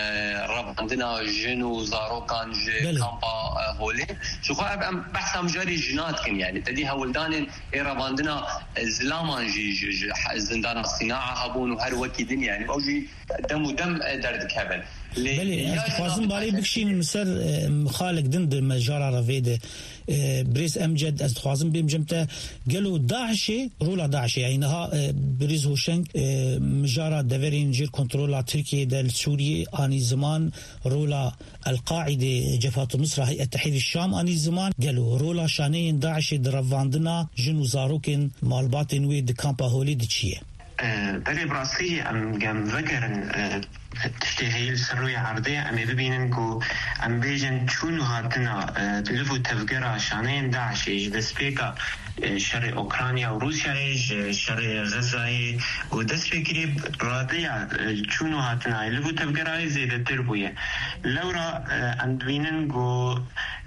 رباندنا جن و زاروکان جی کامپا هولی شخوا ام بحث هم جاری جنات کن يعني تدي هولدان رباندنا زلامان جي زندان الصناعة هبون وهر وكي دنيا يعني او جي دم ودم درد كابن بله خوازم باری بکشین مسر مخالق دند مجارة رفيده بريز امجد از خوازم بیم جمتا قالوا داعشي رولا داعشي يعني ها بريز هوشنگ مجارة دورين جير كنترولا تركيا دل سوريا اني زمان رولا القاعدة جفات مصر هيئة تحرير الشام اني زمان قالوا رولا شانين داعشي درفاندنا جنو زاروكن مالباتن ويد كامبا هولي دتشيه بله براسي ام جم ذكرن تشتهي السروية عرضية أمي ببينن كو أم بيجن چون هاتنا تلفو تفجرة شانين داعش إيج دسبيكا شر أوكرانيا وروسيا إيج شر غزة ودسبيكري رادية چون هاتنا تلفو تفجرة زيادة تربوية لورا أم بينن كو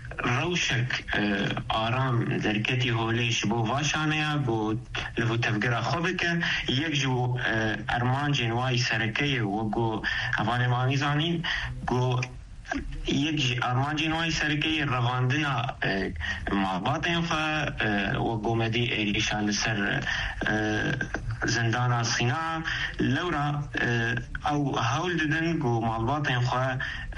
روشك آرام درکتی هولیش بو واشانه بو لفو تفگره خوبکه یک جو ارمان جنوای سرکه و گو افان مانیزانین گو یک ارمان جنوای سرکه رواندنا معباتین خوا و گومدی ایریشان سر زندان الصناعة لورا او هول ددن گو معباتین خوا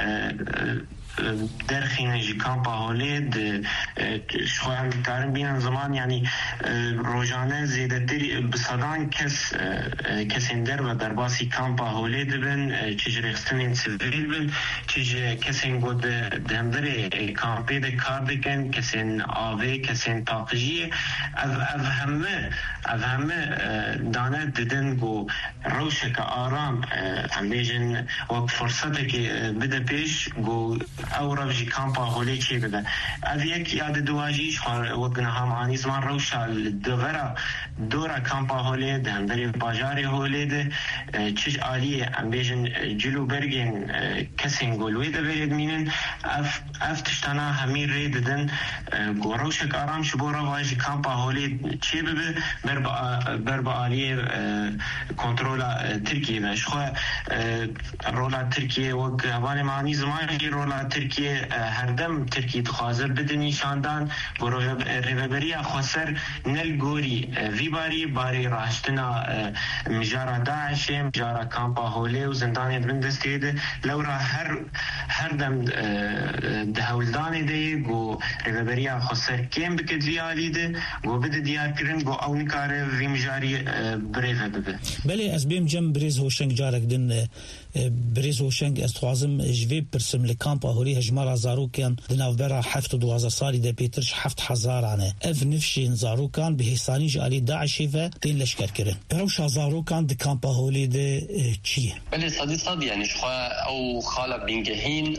در خینجی کامپا هولید شخوان کارن بینن زمان یعنی روزانه زیادتری بصدان کس کسین در و در باسی کامپا هولید بن چیز رخصتن سیویل بن چیز کسین گود دهمدر کامپی ده کار دکن کسین آوه کسین تاقجیه او همه او همه دانه ددن گو روشک آرام هم بیجن وقت فرصته که بده پیش گو او رفجي كامبا هولي چي بده از یک یاد دواجیش وقنا هم آنی زمان روشا دورا دورا کامپا هولي ده اندری باجاری هولي ده چش آلیه ام بیجن جلو برگین کسین گلوی ده برید مینن اف, اف تشتانا همین ری ددن گو روشک آرام شبو رواجی کامپا هولي چي بده بر با آلیه کنترولا ترکیه بش خواه رولا ترکیه وق هوان معنی زمان رولا ترکیه هر دم ترکیه تخوازر بده نیشاندان و ریوبریا خسر نل گوری وی باری باری راشتنا مجارا داعش مجارا کامپا هولی و زندانی بندستیده لورا هر هر دم دهولدانی ده گو ریوبریا خسر کم بکد ویالی ده گو بده دیار کرن گو او نکاره وی مجاری بریوه بده بله از بیم جم بریز هوشنگ جارک دن بریز هوشنگ از خوازم جوی برسم لکامپا هولی هجمارا زاروکان دنافبرا حفت دوازه سالی ده پیترش حفت حزارانه اف نفشین زاروکان به حسانی جالی داعشی و دین لشکر کرن روشا زاروکان ده کامپا هولی ده چیه؟ بله صدی صدی یعنی شخوا او خالا بینگهین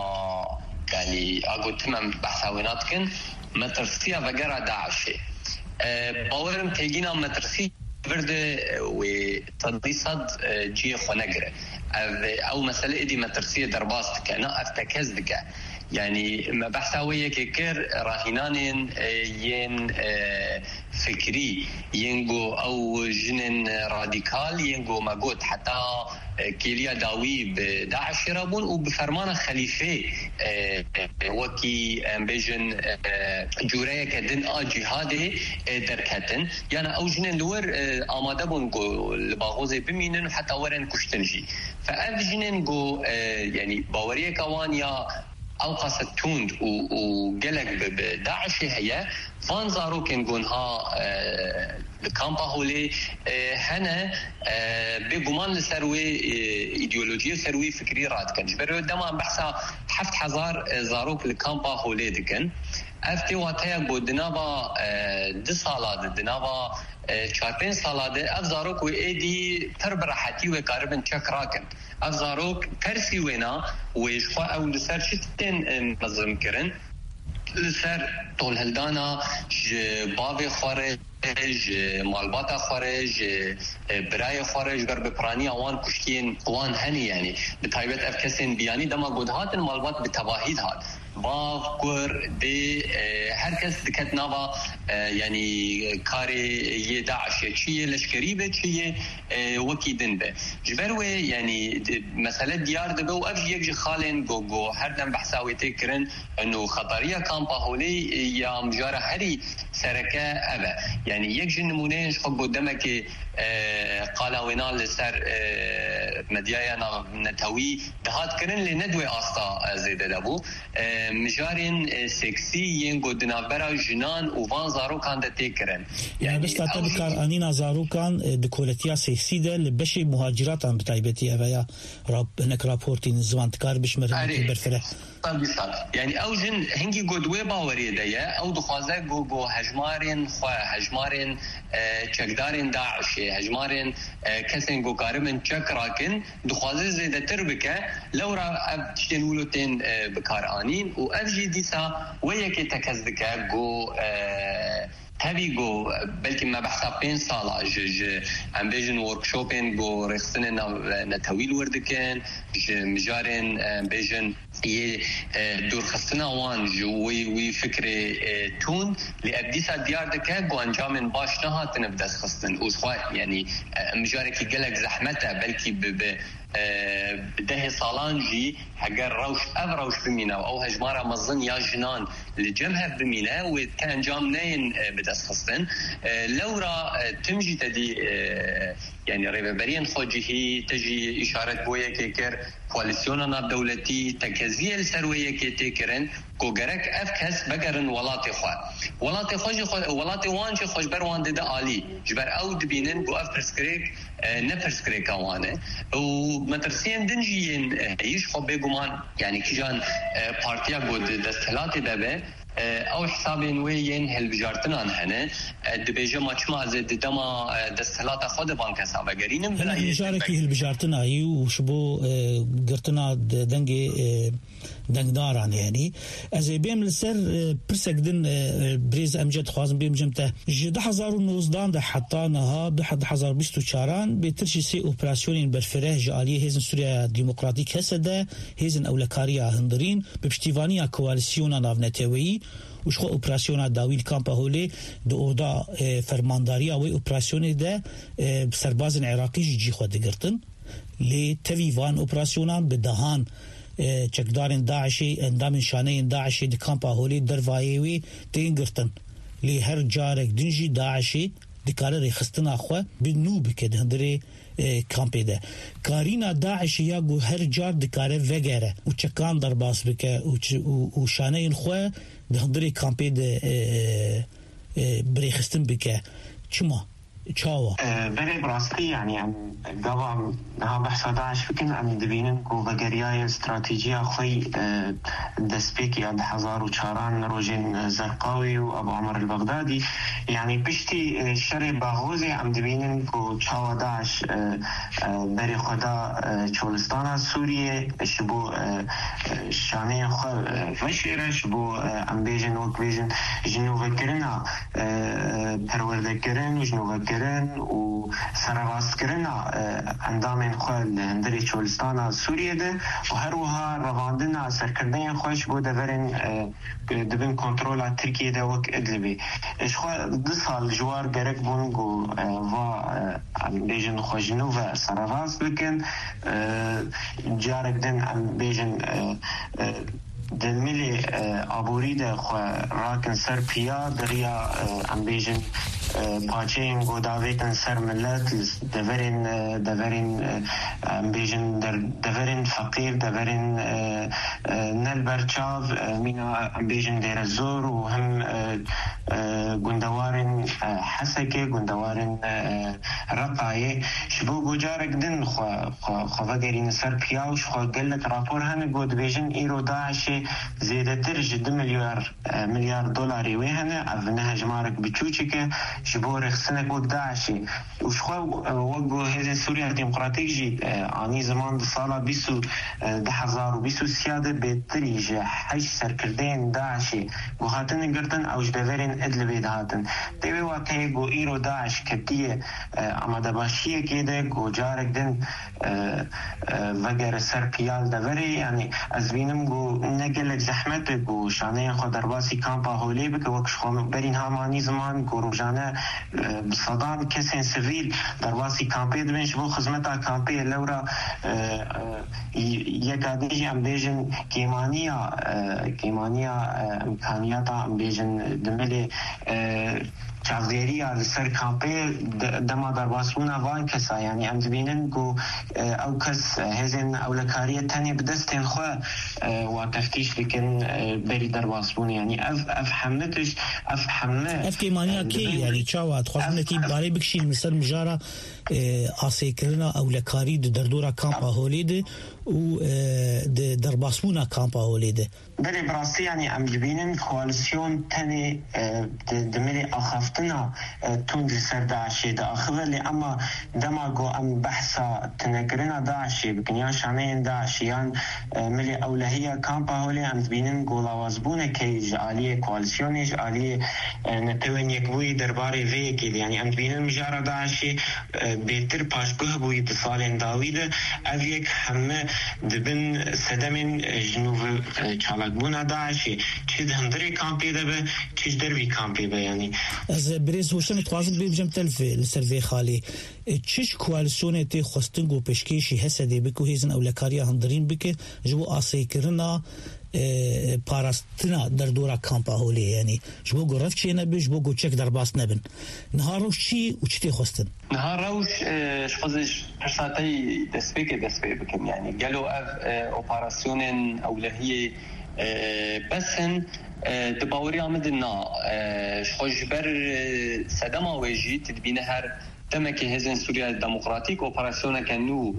يعني أقول تمام بحثاوينات كن مترسية وجرى داعش باورم تيجينا مترسي برد وتنظيصد جي خنجرة أو مسألة دي مترسية درباست كنا أفتكز دك يعني ما بحثاوية ككر راهنان ين فكري ينجو أو جنن راديكال ينجو مجود حتى كيليا داوي بداعش رابون وبفرمان خليفة وكي بيجن جوريا كدن آ جهاده دركتن يعني أو جنن دور آماده بون جو لباغوزي بمينن حتى ورن كشتنجي فأف جنن جو يعني باوريا كوان يا او قصد توند وقلق بداعش هي فان زاروك نقولها الكامبا هولي هنا بجمان لسروي ايديولوجيه سروي فكري راد كان جبروا دما بحثا حفت حزار زاروك الكامبا هولي دكن افتي واتيا بودنابا دي سالاد دنابا چارپین سالاده افزاروک و ایدی پر براحتی و کاربن چک راکن افزاروک پرسی وینا و اشخوا او لسر شتین نظم کرن لسر طول هلدانا ج باوی خواره ج مالباتا خواره ج برای خواره ج بر بپرانی اوان کشتین اوان هنی یعنی بتایبت اف کسین بیانی دما گودهاتن مالبات بتواهید هات باف كور دي هركس دكت نافا يعني كاري يداعش شيء لشكري به شيء وكيدن به جبروي يعني مساله ديار دبه وافج يجي خالن جو جو هردم بحثاوي تكرن انه خطريه كامبا هولي يا مجاره هري سركه ابا يعني يجي نمونه شخ قدامك قالاوينا لسر مديايا نتوي دهات كرن لندوي استا زيد لبو مجارين سكسيين قدنا برا جنان وفان زاروكان ده تكرن يعني بس تعتبر انينا زاروكان دكولتيا سكسي ده لبشي مهاجرات عن بتايبتي ابيا راب هناك رابورتين زمان تكار بشمر برفره يعني او جن هنجي قدوه باوري ده او دخوازه جو جو هجمارين خو هجمارين چکدارین داعش هجمارین کسین گو کارمن چک راکن دخوازه زیده تر بکه لورا اب تشتنولوتین بکار آنین و اب جی دیسا ویکی تکزدکه گو هبي جو بلكي ما بحساب بين صالة ج ج عم بيجن وركشوبين جو رخصن نتويل وردكن ج مجارين بيجن ي دور خصنا وان جو وي وي فكرة تون لأبديسا ديار دكا جو أنجامن باش نهات نبدأ خصن وصخوا يعني مجاركي قلق زحمته بلكي ب ده صالانجي هجر روش أفروش بمينا أو هجمارة مظن يا جنان لجمها بمينا وكان جامنين بدأس خصن لورا تمجي تدي يعني ريبابرين خوجي تجي إشارة بويا كيكر كواليسيوننا دولتي تكزية السروية كي تكرن كوجرك أفكس بقرن ولاتي خوا ولاتي خوج ولاتي وانش خوج بروان ده آلي جبر أو دبينن جو أف برسكريك نفرسكريك أوانه ومترسين دنجيين يش خو بيجومان يعني كيجان بارتيا جود دستلاتي دبه او حسابين وين هالبجارتنان هنا دبيجه ماچما زد دما دستلات خود بانك حساب غرينم بلا يشاركي هالبجارتنا اي وشبو قرتنا دنگي دنگداران يعني از بيم لسر برسكدن بريز امجد خوازم بيم جمته ألف وتسعمية وتسعة عشر ده حتى نها ده ألف وتسعمية وبيست وأربعة بترشي سي اوبراسيون برفره جاليه هزن سوريا ديمقراطيك هسده هزن اولكاريا هندرين بپشتیوانی کواليسيون نافنتوي وشخو اوپراسیون داویل کامپا هولی دو اودا فرمانداری اوی اوپراسیون ده سربازن عراقی جی خود گرتن لی تویوان اوپراسیونان به دهان چکدارن داعشی اندام شانه داعشی دی کامپا هولی دروایوی تین گرتن لی هر جارک دنجی داعشی دکاره ریخستن آخوا بنو بکد هندری کامپی ده کارینا داعش یا گو هر جار دکاره وگره و چکان در باس بکه و شانه این خواه ده هندری کامپی ده بریخستن بکه چما چاوا بله براستی يعني عم قبل ها بحث داعش فكن عم دبينن كو بقرياي استراتيجية خوي دسبيكي عند حزار وشاران روجين زرقاوي وابو عمر البغدادي يعني بشتي شري باغوزي عم دبينن كو چاوا داعش بري خدا چولستان سوريا شبو شانه خو فشيره شبو عم بيجن وك بيجن جنوب كرنا پروردگرن جنوب كرن وسرواس كرنا اندامين خوال هندري چولستان سوريا ده وهروها رواندنا سركردين خوش بو دفرن دبن كنترول تركيا ده وك ادلبي اش خو دو سال جوار گرك بونگو و بيجن خو جنوب سرواس بكن جارك دن بيجن دملي ابوري ده خو راكن سر بيا دريا امبيجن باچين گوداویتن سر ملت دورین دورین امبیجن در دورین فقیر دورین نل برچاو مینا امبیجن دیر زور و هم گندوارن حسکه گندوارن رقایه شبو گوجارک دن خو خو وگرین سر پیاوش خو گلت راپور هم گود بیجن ایرو داعش زیاده تر جد میلیار میلیار دلاری و هنه افنه هجمارک بچوچه که شبور خسنك وقداشي وشخوا وقو هذا سوريا الديمقراطية جيت عني زمان صالة بيسو ده هزار وبيسو سيادة بتريج حيش سركردين داعشي وهاتن قرتن أو جدفرين إدل بيد هاتن تبي واقعي جو إيرو داعش كتية أما دباشية كده جو جارك دن وقر سر بيال دفري يعني أزبينم جو نقلك زحمتك جو شانين خدر باسي كامبا هولي بك وكش خو برين هاماني زمان جو روجانه بصدام کسین سویل در واسی کامپی دبنش بو خدمتا کامپی لورا یک عدیجی ام بیجن کیمانیا کیمانیا امکانیاتا ام بیجن دملی چاودێری لەسەر کامپێ دەما دەرباسبوونا وان کەسا یعنی ئەم دەبینن و ئەو کەس هێزن ئەولەکاریە تەنێ بدەستێن خۆ وا تەفتیش بکەن بەری دەرباسبوون یعنی ئەف ئەف حەملەتش ئەف حەملە ئەف کێمانیا کێ یعنی چاوا دخوازنەتی بارەی بکشین لەسەر مژارە ئاسێکردنا ئەولەکاری دەردۆرا کامپا هۆلێدە و دەرباسبوونا کامپا هۆلێدە بله براستی یعنی ام دبینن کوالسیون تنی دمری آخافتنا تون سر داعشی دا آخوه اما دما گو ام بحثا تنگرنا داعشی بکنیان شانه داعشیان ملی اولهیه کامپا هولی ام دبینن گو لاوازبونه که جعالی کوالسیونش جعالی نتوین یکوی درباره وی که یعنی ام دبینن مجاره داعشی بهتر پاشگوه بوی بسال داویده او یک همه دبن سدمین جنوب چالا بونا داعشی چیز هندری کامپی ده به چیز دروی کامپی به یعنی از بریز هوشن توازن بیم تلفی لسروی خالی چش کوالسیون تی خواستن گو پشکیشی حسدی بکو هیزن اولکاریا هندرین بکه جو آسی کرنا پاراستنا در دورا کامپا هولی یعنی جو گو رفت چی نبی جو گو چک در باس نبن نهاروش چی و چی تی خواستن نهاروش شخصش پرساتی دست بکه دست بکن یعنی گلو اف اپاراسیون اولهیه بسن دباوري عمدنا خوش بر سدما ويجي تدبين هر تمك هزن سوريا الديمقراطيك اوبراسيون كانو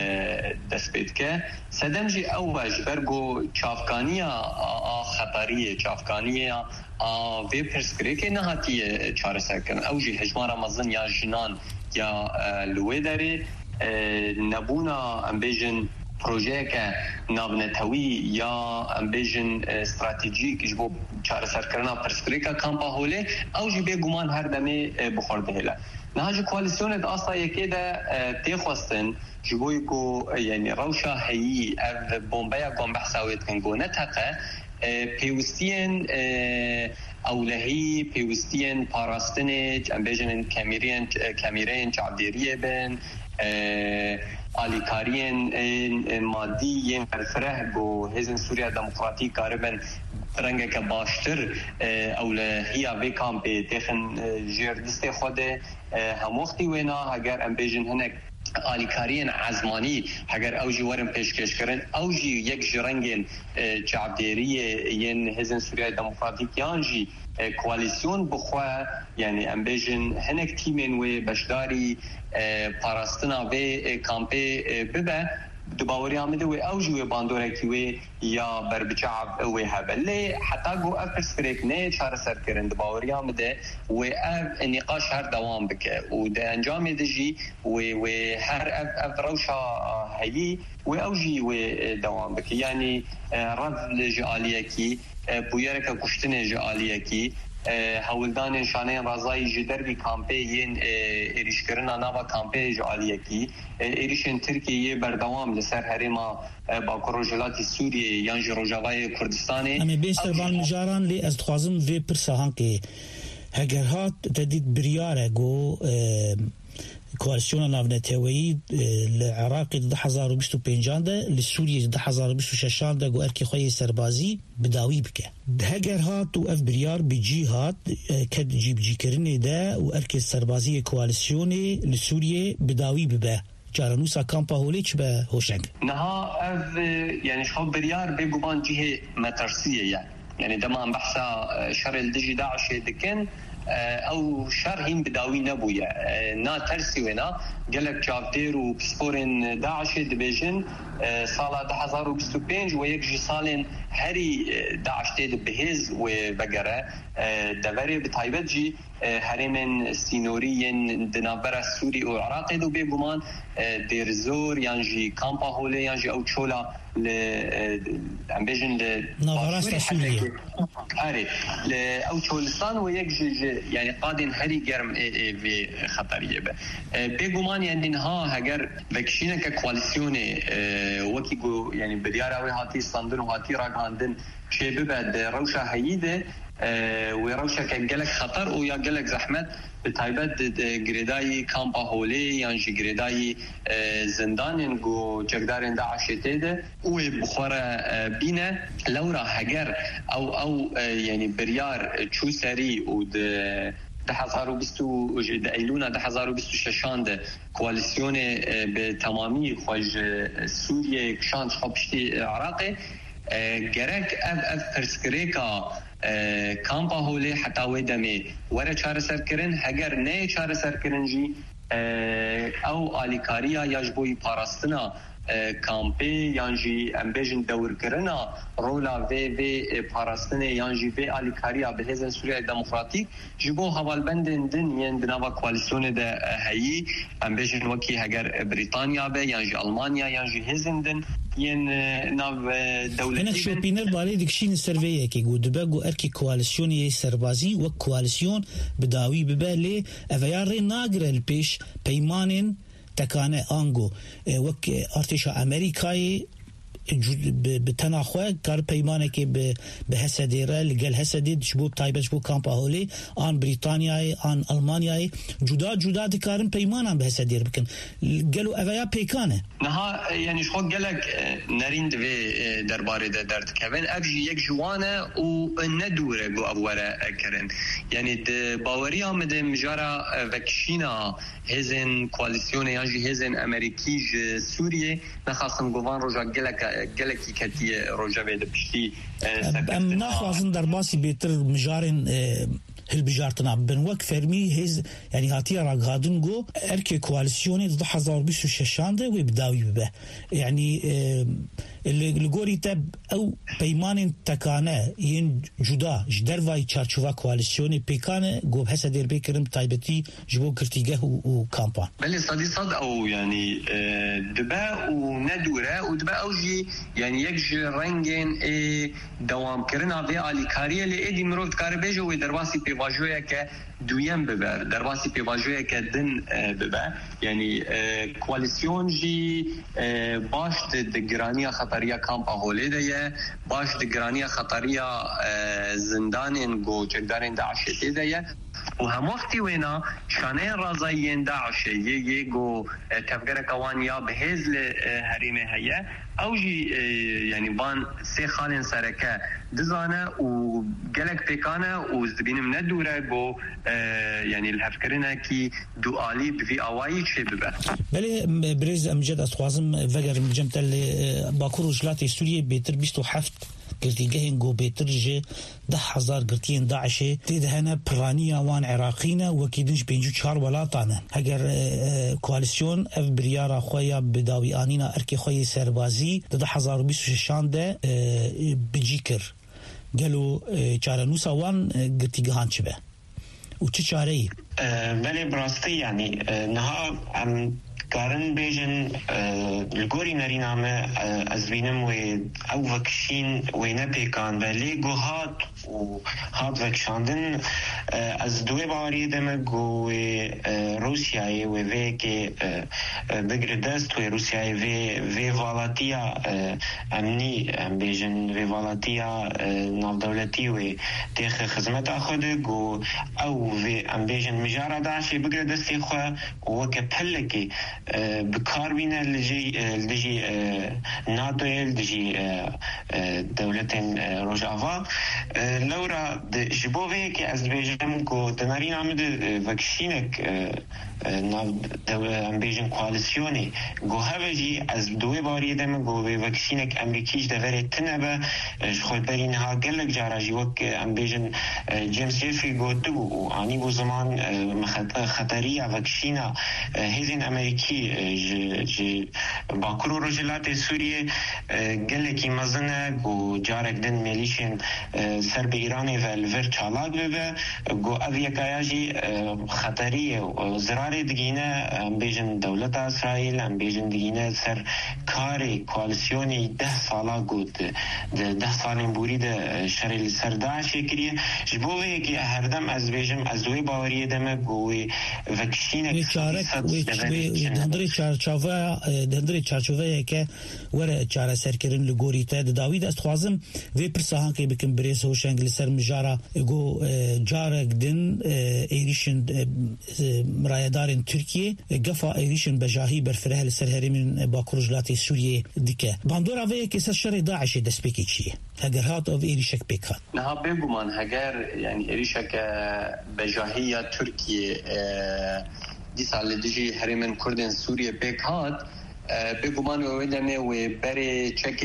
دسبتك سدمجي اوج برغو چافکانیا خطریه چافکانیا و پرسکریک نهاتی چاره سرکن اوجی هجمار مزن یا جنان یا لویدری نبونا امبیجن پروژه که نابنتوی یا امبیژن استراتژیک جبو چاره سرکردن پرسکریکا کامپا هوله او جبه گمان هر دمه بخورده هلا نهاج کوالسیون د اصلا یکی ده تخواستن جبوی کو یعنی روشا هی او بومبیا کوم بحثاویت کن گونه تقه پیوستین اولهی پیوستین پاراستنج امبیژن کامیرین کامیرین چابدیریه بن آلیکارین مادی ین فرفره گو هزن سوریا دموکراتی کاربن رنگه که باشتر اولهیا وی کامپی تخن جردست خود هم وقتی وینا اگر امبیجن هنک آلیکارین عزمانی اگر اوجی ورم پیشکش کردن اوجی یک جرنگین چابدیریه ین هزن سوریا دموکراتی یانجی کواليسيون بخوا يعني امبيجن هنك تيمين و بشداري پاراستنا و كامبي ببا دباوري عمده و اوجي و باندوركي و يا بربچاب و هبل حتى جو افسكريك نه چار سر كرن دباوري عمده و اف نقاش هر دوام بك و ده انجام دجي و و هر اف اف روشا هي و اوجي و دوام بك يعني رد لجاليكي بویرک کشتن جالیه کی هولدان شانه رضای جدر بی کامپین ایریش کردن نوا کامپین جالیه کی ایریشن ترکیه بردوام لسر هرما با کروجلات سوریه یا جروجاوای کردستان اما بیشتر بان مجاران لی از خوازم وی پرسهان که هگر هات تدید بریاره گو كواليسيون نافنتاوي العراقي ضد هزار وبيست وبنج لسوريا ضد هزار وبيست وشش جو اركي خوي سربازي بداوي بك هاجر هات و اف بريار بيجي هات كد جيب جي كرني دا و اركي السربازي كواليسيوني لسوريا بداوي ببا جارنوسا كامبا هوليش با هوشنگ نها اف يعني شو بريار بيجوبان جهه مترسيه يعني يعني دما بحثا شر الدجي داعش دكن او شرهم بداوي نبويا نا ترسي ونا قالك شافتير وبسبورين داعش دبيجن صاله ده هزار وبيست وبنج ويكجي صالين هري داعش تيد بهز وبقره دبري بتايبتجي هرمن سينوريين دنابرا سوري وعراقي دو بيغمان دير زور يانجي كامبا هولي يانجي او تشولا ل عم بيجن ل نافراستا سوريا هاري ل او تشولستان ويكجي يعني قادن هري جرم في خطريه بيغمان يعني نها هاجر فاكشينا ككواليسيوني وكيغو يعني بديارا وي هاتي صندن وهاتي راغاندن شي بعد روشه هيده وروشه كجلك خطر ويا جلك زحمت بتايبت جريداي كامبا هولي يعني جريداي زندان جو جقدارين داعش تيده وبخورة بينا لورا هجر او او يعني بريار تشو سري ود ده هزار وبستو دايلونا ده هزار وبستو ششاند كواليسيون بتمامي خوج سوريا كشان خبشتي عراقي جرك اف اف برسكريكا کامپا هولی حتی ودمی وره چاره سر کرن هگر نه چاره سر کرن جی او آلیکاریا یاجبوی پاراستنا کامپی یانجی امبیجن دور کرنا رولا و و پاراستنه یانجی و آلیکاریا به هزن سوریه دموکراتیک جبو حوالبندن دن ین دنوا کواليسيون ده هایی امبیجن وکی هگر بریتانیا به یانجی آلمانیا یانجی هزن دن ين ناف دولتي انا شو بينر بالي ديكشين سيرفي كي قد بقو اركي كواليسيون سربازي وكواليسيون بداوي ببالي افياري ناقر البيش بيمانين تكانه انغو وك ارتشا امريكاي بتناخوه كار بيمانه كي بهسديره لقال هسدي شبو تايبه شبو كامبا هولي ان بريطانيا ان المانيا جدا جدا دكارن بيمانه بهسدير بكن قالوا افيا بيكانه نها يعني شو قالك نريند في درباري ده درد كمان ابجي يك جوانه وندوره جو اوره كرن يعني باوريا مد مجارا فاكشينا هزن كواليسيون ياجي هزن امريكي سوريا نخاصم جوان رجع قالك قالك كتي رجع بيد بشتي ام ناخذ درباسي بيتر مجارن هل بجارتنا بن وك فرمي هز يعني هاتي راغادن جو اركي كواليسيوني ضد هزار وبيست وششانده ويبداوي به يعني اللي غوري تب او بيمان تكانه ين جدا جدرواي تشارچوا كواليسيوني بيكانه جو هسه دير بكرم تايبتي جبو كرتيجه وكامبان بل صدي صد او يعني دبا وندوره ودبا اوجي يعني يكجي رنجين دوام كرنا في اليكاريه اللي ادي مروت كاربيجو ودرباسي بيواجويا ك دويم ببر درباسي بيواجويا كدن ببا يعني كواليسيون جي باش دغرانيا خطريه كامبا هولي ده باش دغرانيا خطريه زندان جو جدارين داعش ده وهم وقتی وینا شانه رازایین داعش یگو تفکر کوانیا بهزل حریم هیا اوجی یعنی بان سه خالن سرکه دزانه و گلک پیکانه و زبینم ندوره گو یعنی الهفکرینه کی دوالی بفی آوایی چه ببه بله برز امجد اصوازم وگر مجمتل باکور جلات سوریه بیتر بیست و هفت قرتيجهن جو بيترجه ده هزار قرتين داعشة تدهنا برانيا وان عراقينا وكيدنش بينجو شهر ولا طانا هجر كواليسيون اف بريارا خويا بداوي آنينا اركي خويا سربازي ده هزار وبيست وششان ده بجيكر قالوا چارنوسا وان قرتيجهان شبه وچه چاره بله براستی يعني نها كارن بيجن الجوري نرينامه أزبينم و أو فكشين وينبي كان بلي جوهات وهات فكشاندن از دوی باوری دمه گو روسیای و وی که بگر دست و روسیای وی وی والاتیا امنی بیجن وی والاتیا ناو دولتی و تیخ خدمت خود گو او وی ام بیجن مجارا داشی بگر دستی خو و که پلکی بکار بینه لجی لجی ناتویل لجی دولت روجاوا لورا جبوه که از بیجن کو دنارین آمد وکشینک ناو ام بیجن کوالسیونی گو هواجی از دوی باری دم گو وکشینک امریکیش دوره تنبه خود برین ها گلک جاراجی وک ام بیجن جیمز جیفری گو دو و آنی بو زمان خطری وکشینا هزین امریکی ج باکرو رجلات سوریه گلکی مزنه گو جارک دن ملیشن سر به ایرانی و الور چالاک ببه گو اویکایاجی خطریه و زرار دگینه ام بیجن دولت اسرائیل ام بیجن دگینه سر کاری کوالسیونی ده سالا گود ده سالین بوری ده شرل سر داعش کریه جبوه که هر دم از بیجم از دوی باوری دمه گوی وکشینه چارک وی دندری چارچوه دندری چارچوه که ور چاره سرکرین لگوری ته داوید است خوازم وی پرسهان که بکن بریس و شنگل سر مجارا گو جارک دن ایریشن مرایدارن ترکیه قفا ایریشن بجاهی برفره لسر هرمین باکروجلات سوریه دیکه باندورا وی که سر شر داعش دست بکی چیه هگر هات او ایریشک بکات نه بگو من هگر یعنی ایریشک بجاهی ترکیه دی سال دیجی هرمین کردن سوریه بکات بگو من و ودمه و بری چک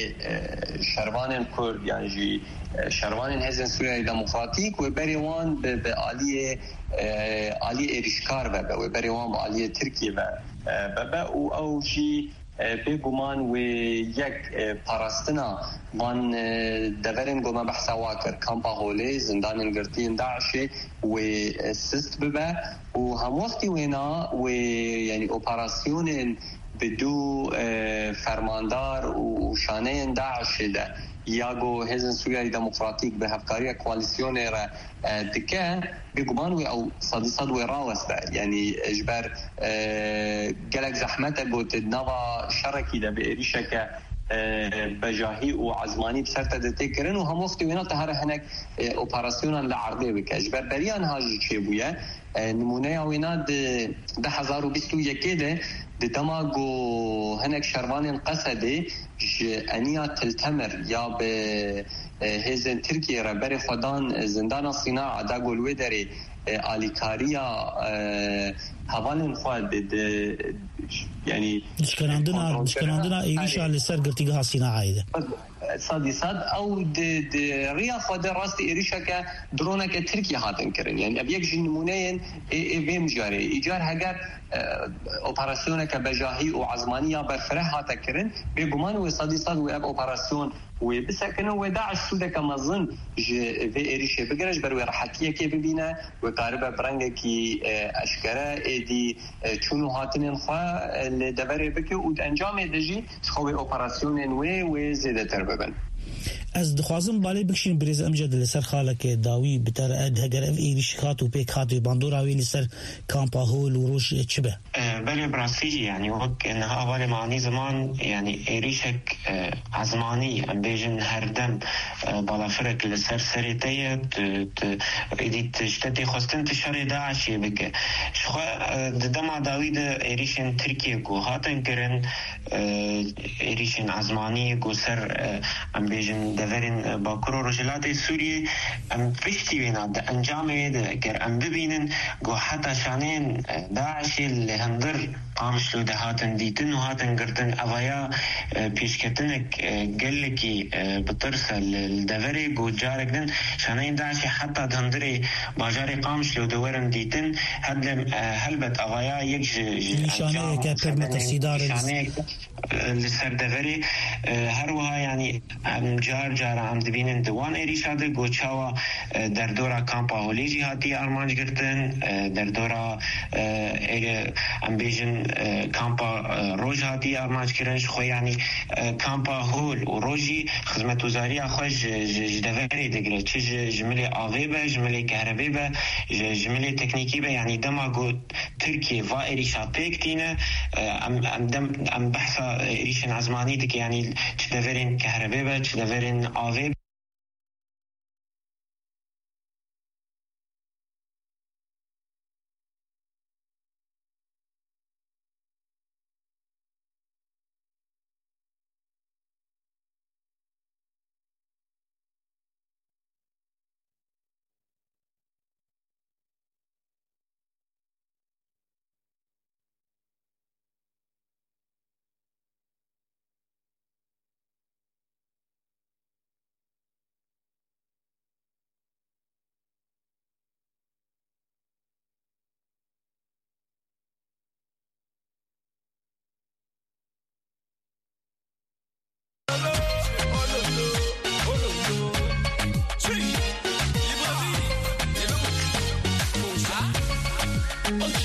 شروان کرد یعنی جی شروان هزن سوریه دموکراتیک و بری وان به عالی عالی ایریشکار و و بری وان به عالی ترکیه و و او او جی بگومان و یک پاراستنا وان دورن گوما بحثا واکر کامپا هولی زندان گرتین داعشی و سست ببه و هم وقتی وینا و یعنی اپراسیون بدو فرماندار و شانه داعش ده یاگو هزن سوریه دموکراتیک به هفکاری کوالسیون را دکه بگمان و او صدی صد و راوست ده یعنی اجبر گلک زحمت بود نوا شرکی ده به ایریشک بجاهی و عزمانی بسرت دته کرن و هم وقتی وینا تهر هنک اپراسیون لعرضه بک اجبر بریان هاجی چه بویه نمونه وینا ده هزار و بیست و یکی ده دماغو هناك شروان قصدي أنيا تلتمر يا به هزن تركيا ربري خدان زندان الصناعة دا قول ودري آليكاريا هوالن خود يعني دشكراندنا دشكراندنا إيش على سر قرتيها الصناعة إذا صدي صد أو د د ريا خود راستي إيريشك درونك تركيا هاتن كرن يعني أبيك جنمونين بيم جاري إيجار هجر أوبراسيونك بجاهي وعزمانية برفره هاتا كرن بيجمان وصدي صد وأب أوبراسيون وبسكنه وداعش سودك مظن في إيريشة بجرش بروي رحكية كيف بينا وقاربة برانجة كي أشكرا إدي شنو هاتنين خا الدبر بك وأنجام دجي خوي أوبراسيون وي وزيادة ترببن از دخوازم بالي بكشين بريز امجد لسر خالك داوي بتر اد هگر اف ايريش خات و بيك خات باندورا وي لسر كامبا هول وروش تشبه بلي براسيجي يعني وقت انها اول معني زمان يعني ايريشك عزماني ام بيجن هردم بالا فرق لسر سريتيه ايدي تشتتي خواستن تشاري داعشي بك شخوا دما داويد ايريشن تركيا جو هاتن كرن ايريشن عزماني جو سر ام بيجن دورن باکرو رجلات سوریه ام پشتی وینا ده انجام ویده گر ام ببینن گو حتی شانین داعش اللي هندر قامشلو ده هاتن دیتن و هاتن گردن اوایا پیشکتنک گلکی بطرس الدوری گو جارک دن شانین داعش حتی دهندری باجاری قامشلو دورن دیتن هدلم هلبت اوایا یک شانه که پرمت سیدار شانه لسر دوری هر وها يعني جار جارا ام دبینن دوان ایریشاده گوچاوا در دورا کامپا هولی جهاتی ارمانج گرتن در دورا ام بیجن کامپا روج هاتی ارمانج کرنش خو یعنی کامپا هول و روجی خدمت وزاری خوش جدوری دگره چه جمله آوی به جمله کهربی به جمله تکنیکی به یعنی دما گو ترکیه و ایریشات پیکتینه ام دم ام بحثا ایریشن ازمانی دک یعنی چه دورین کهربی به چه دورین آوی Okay.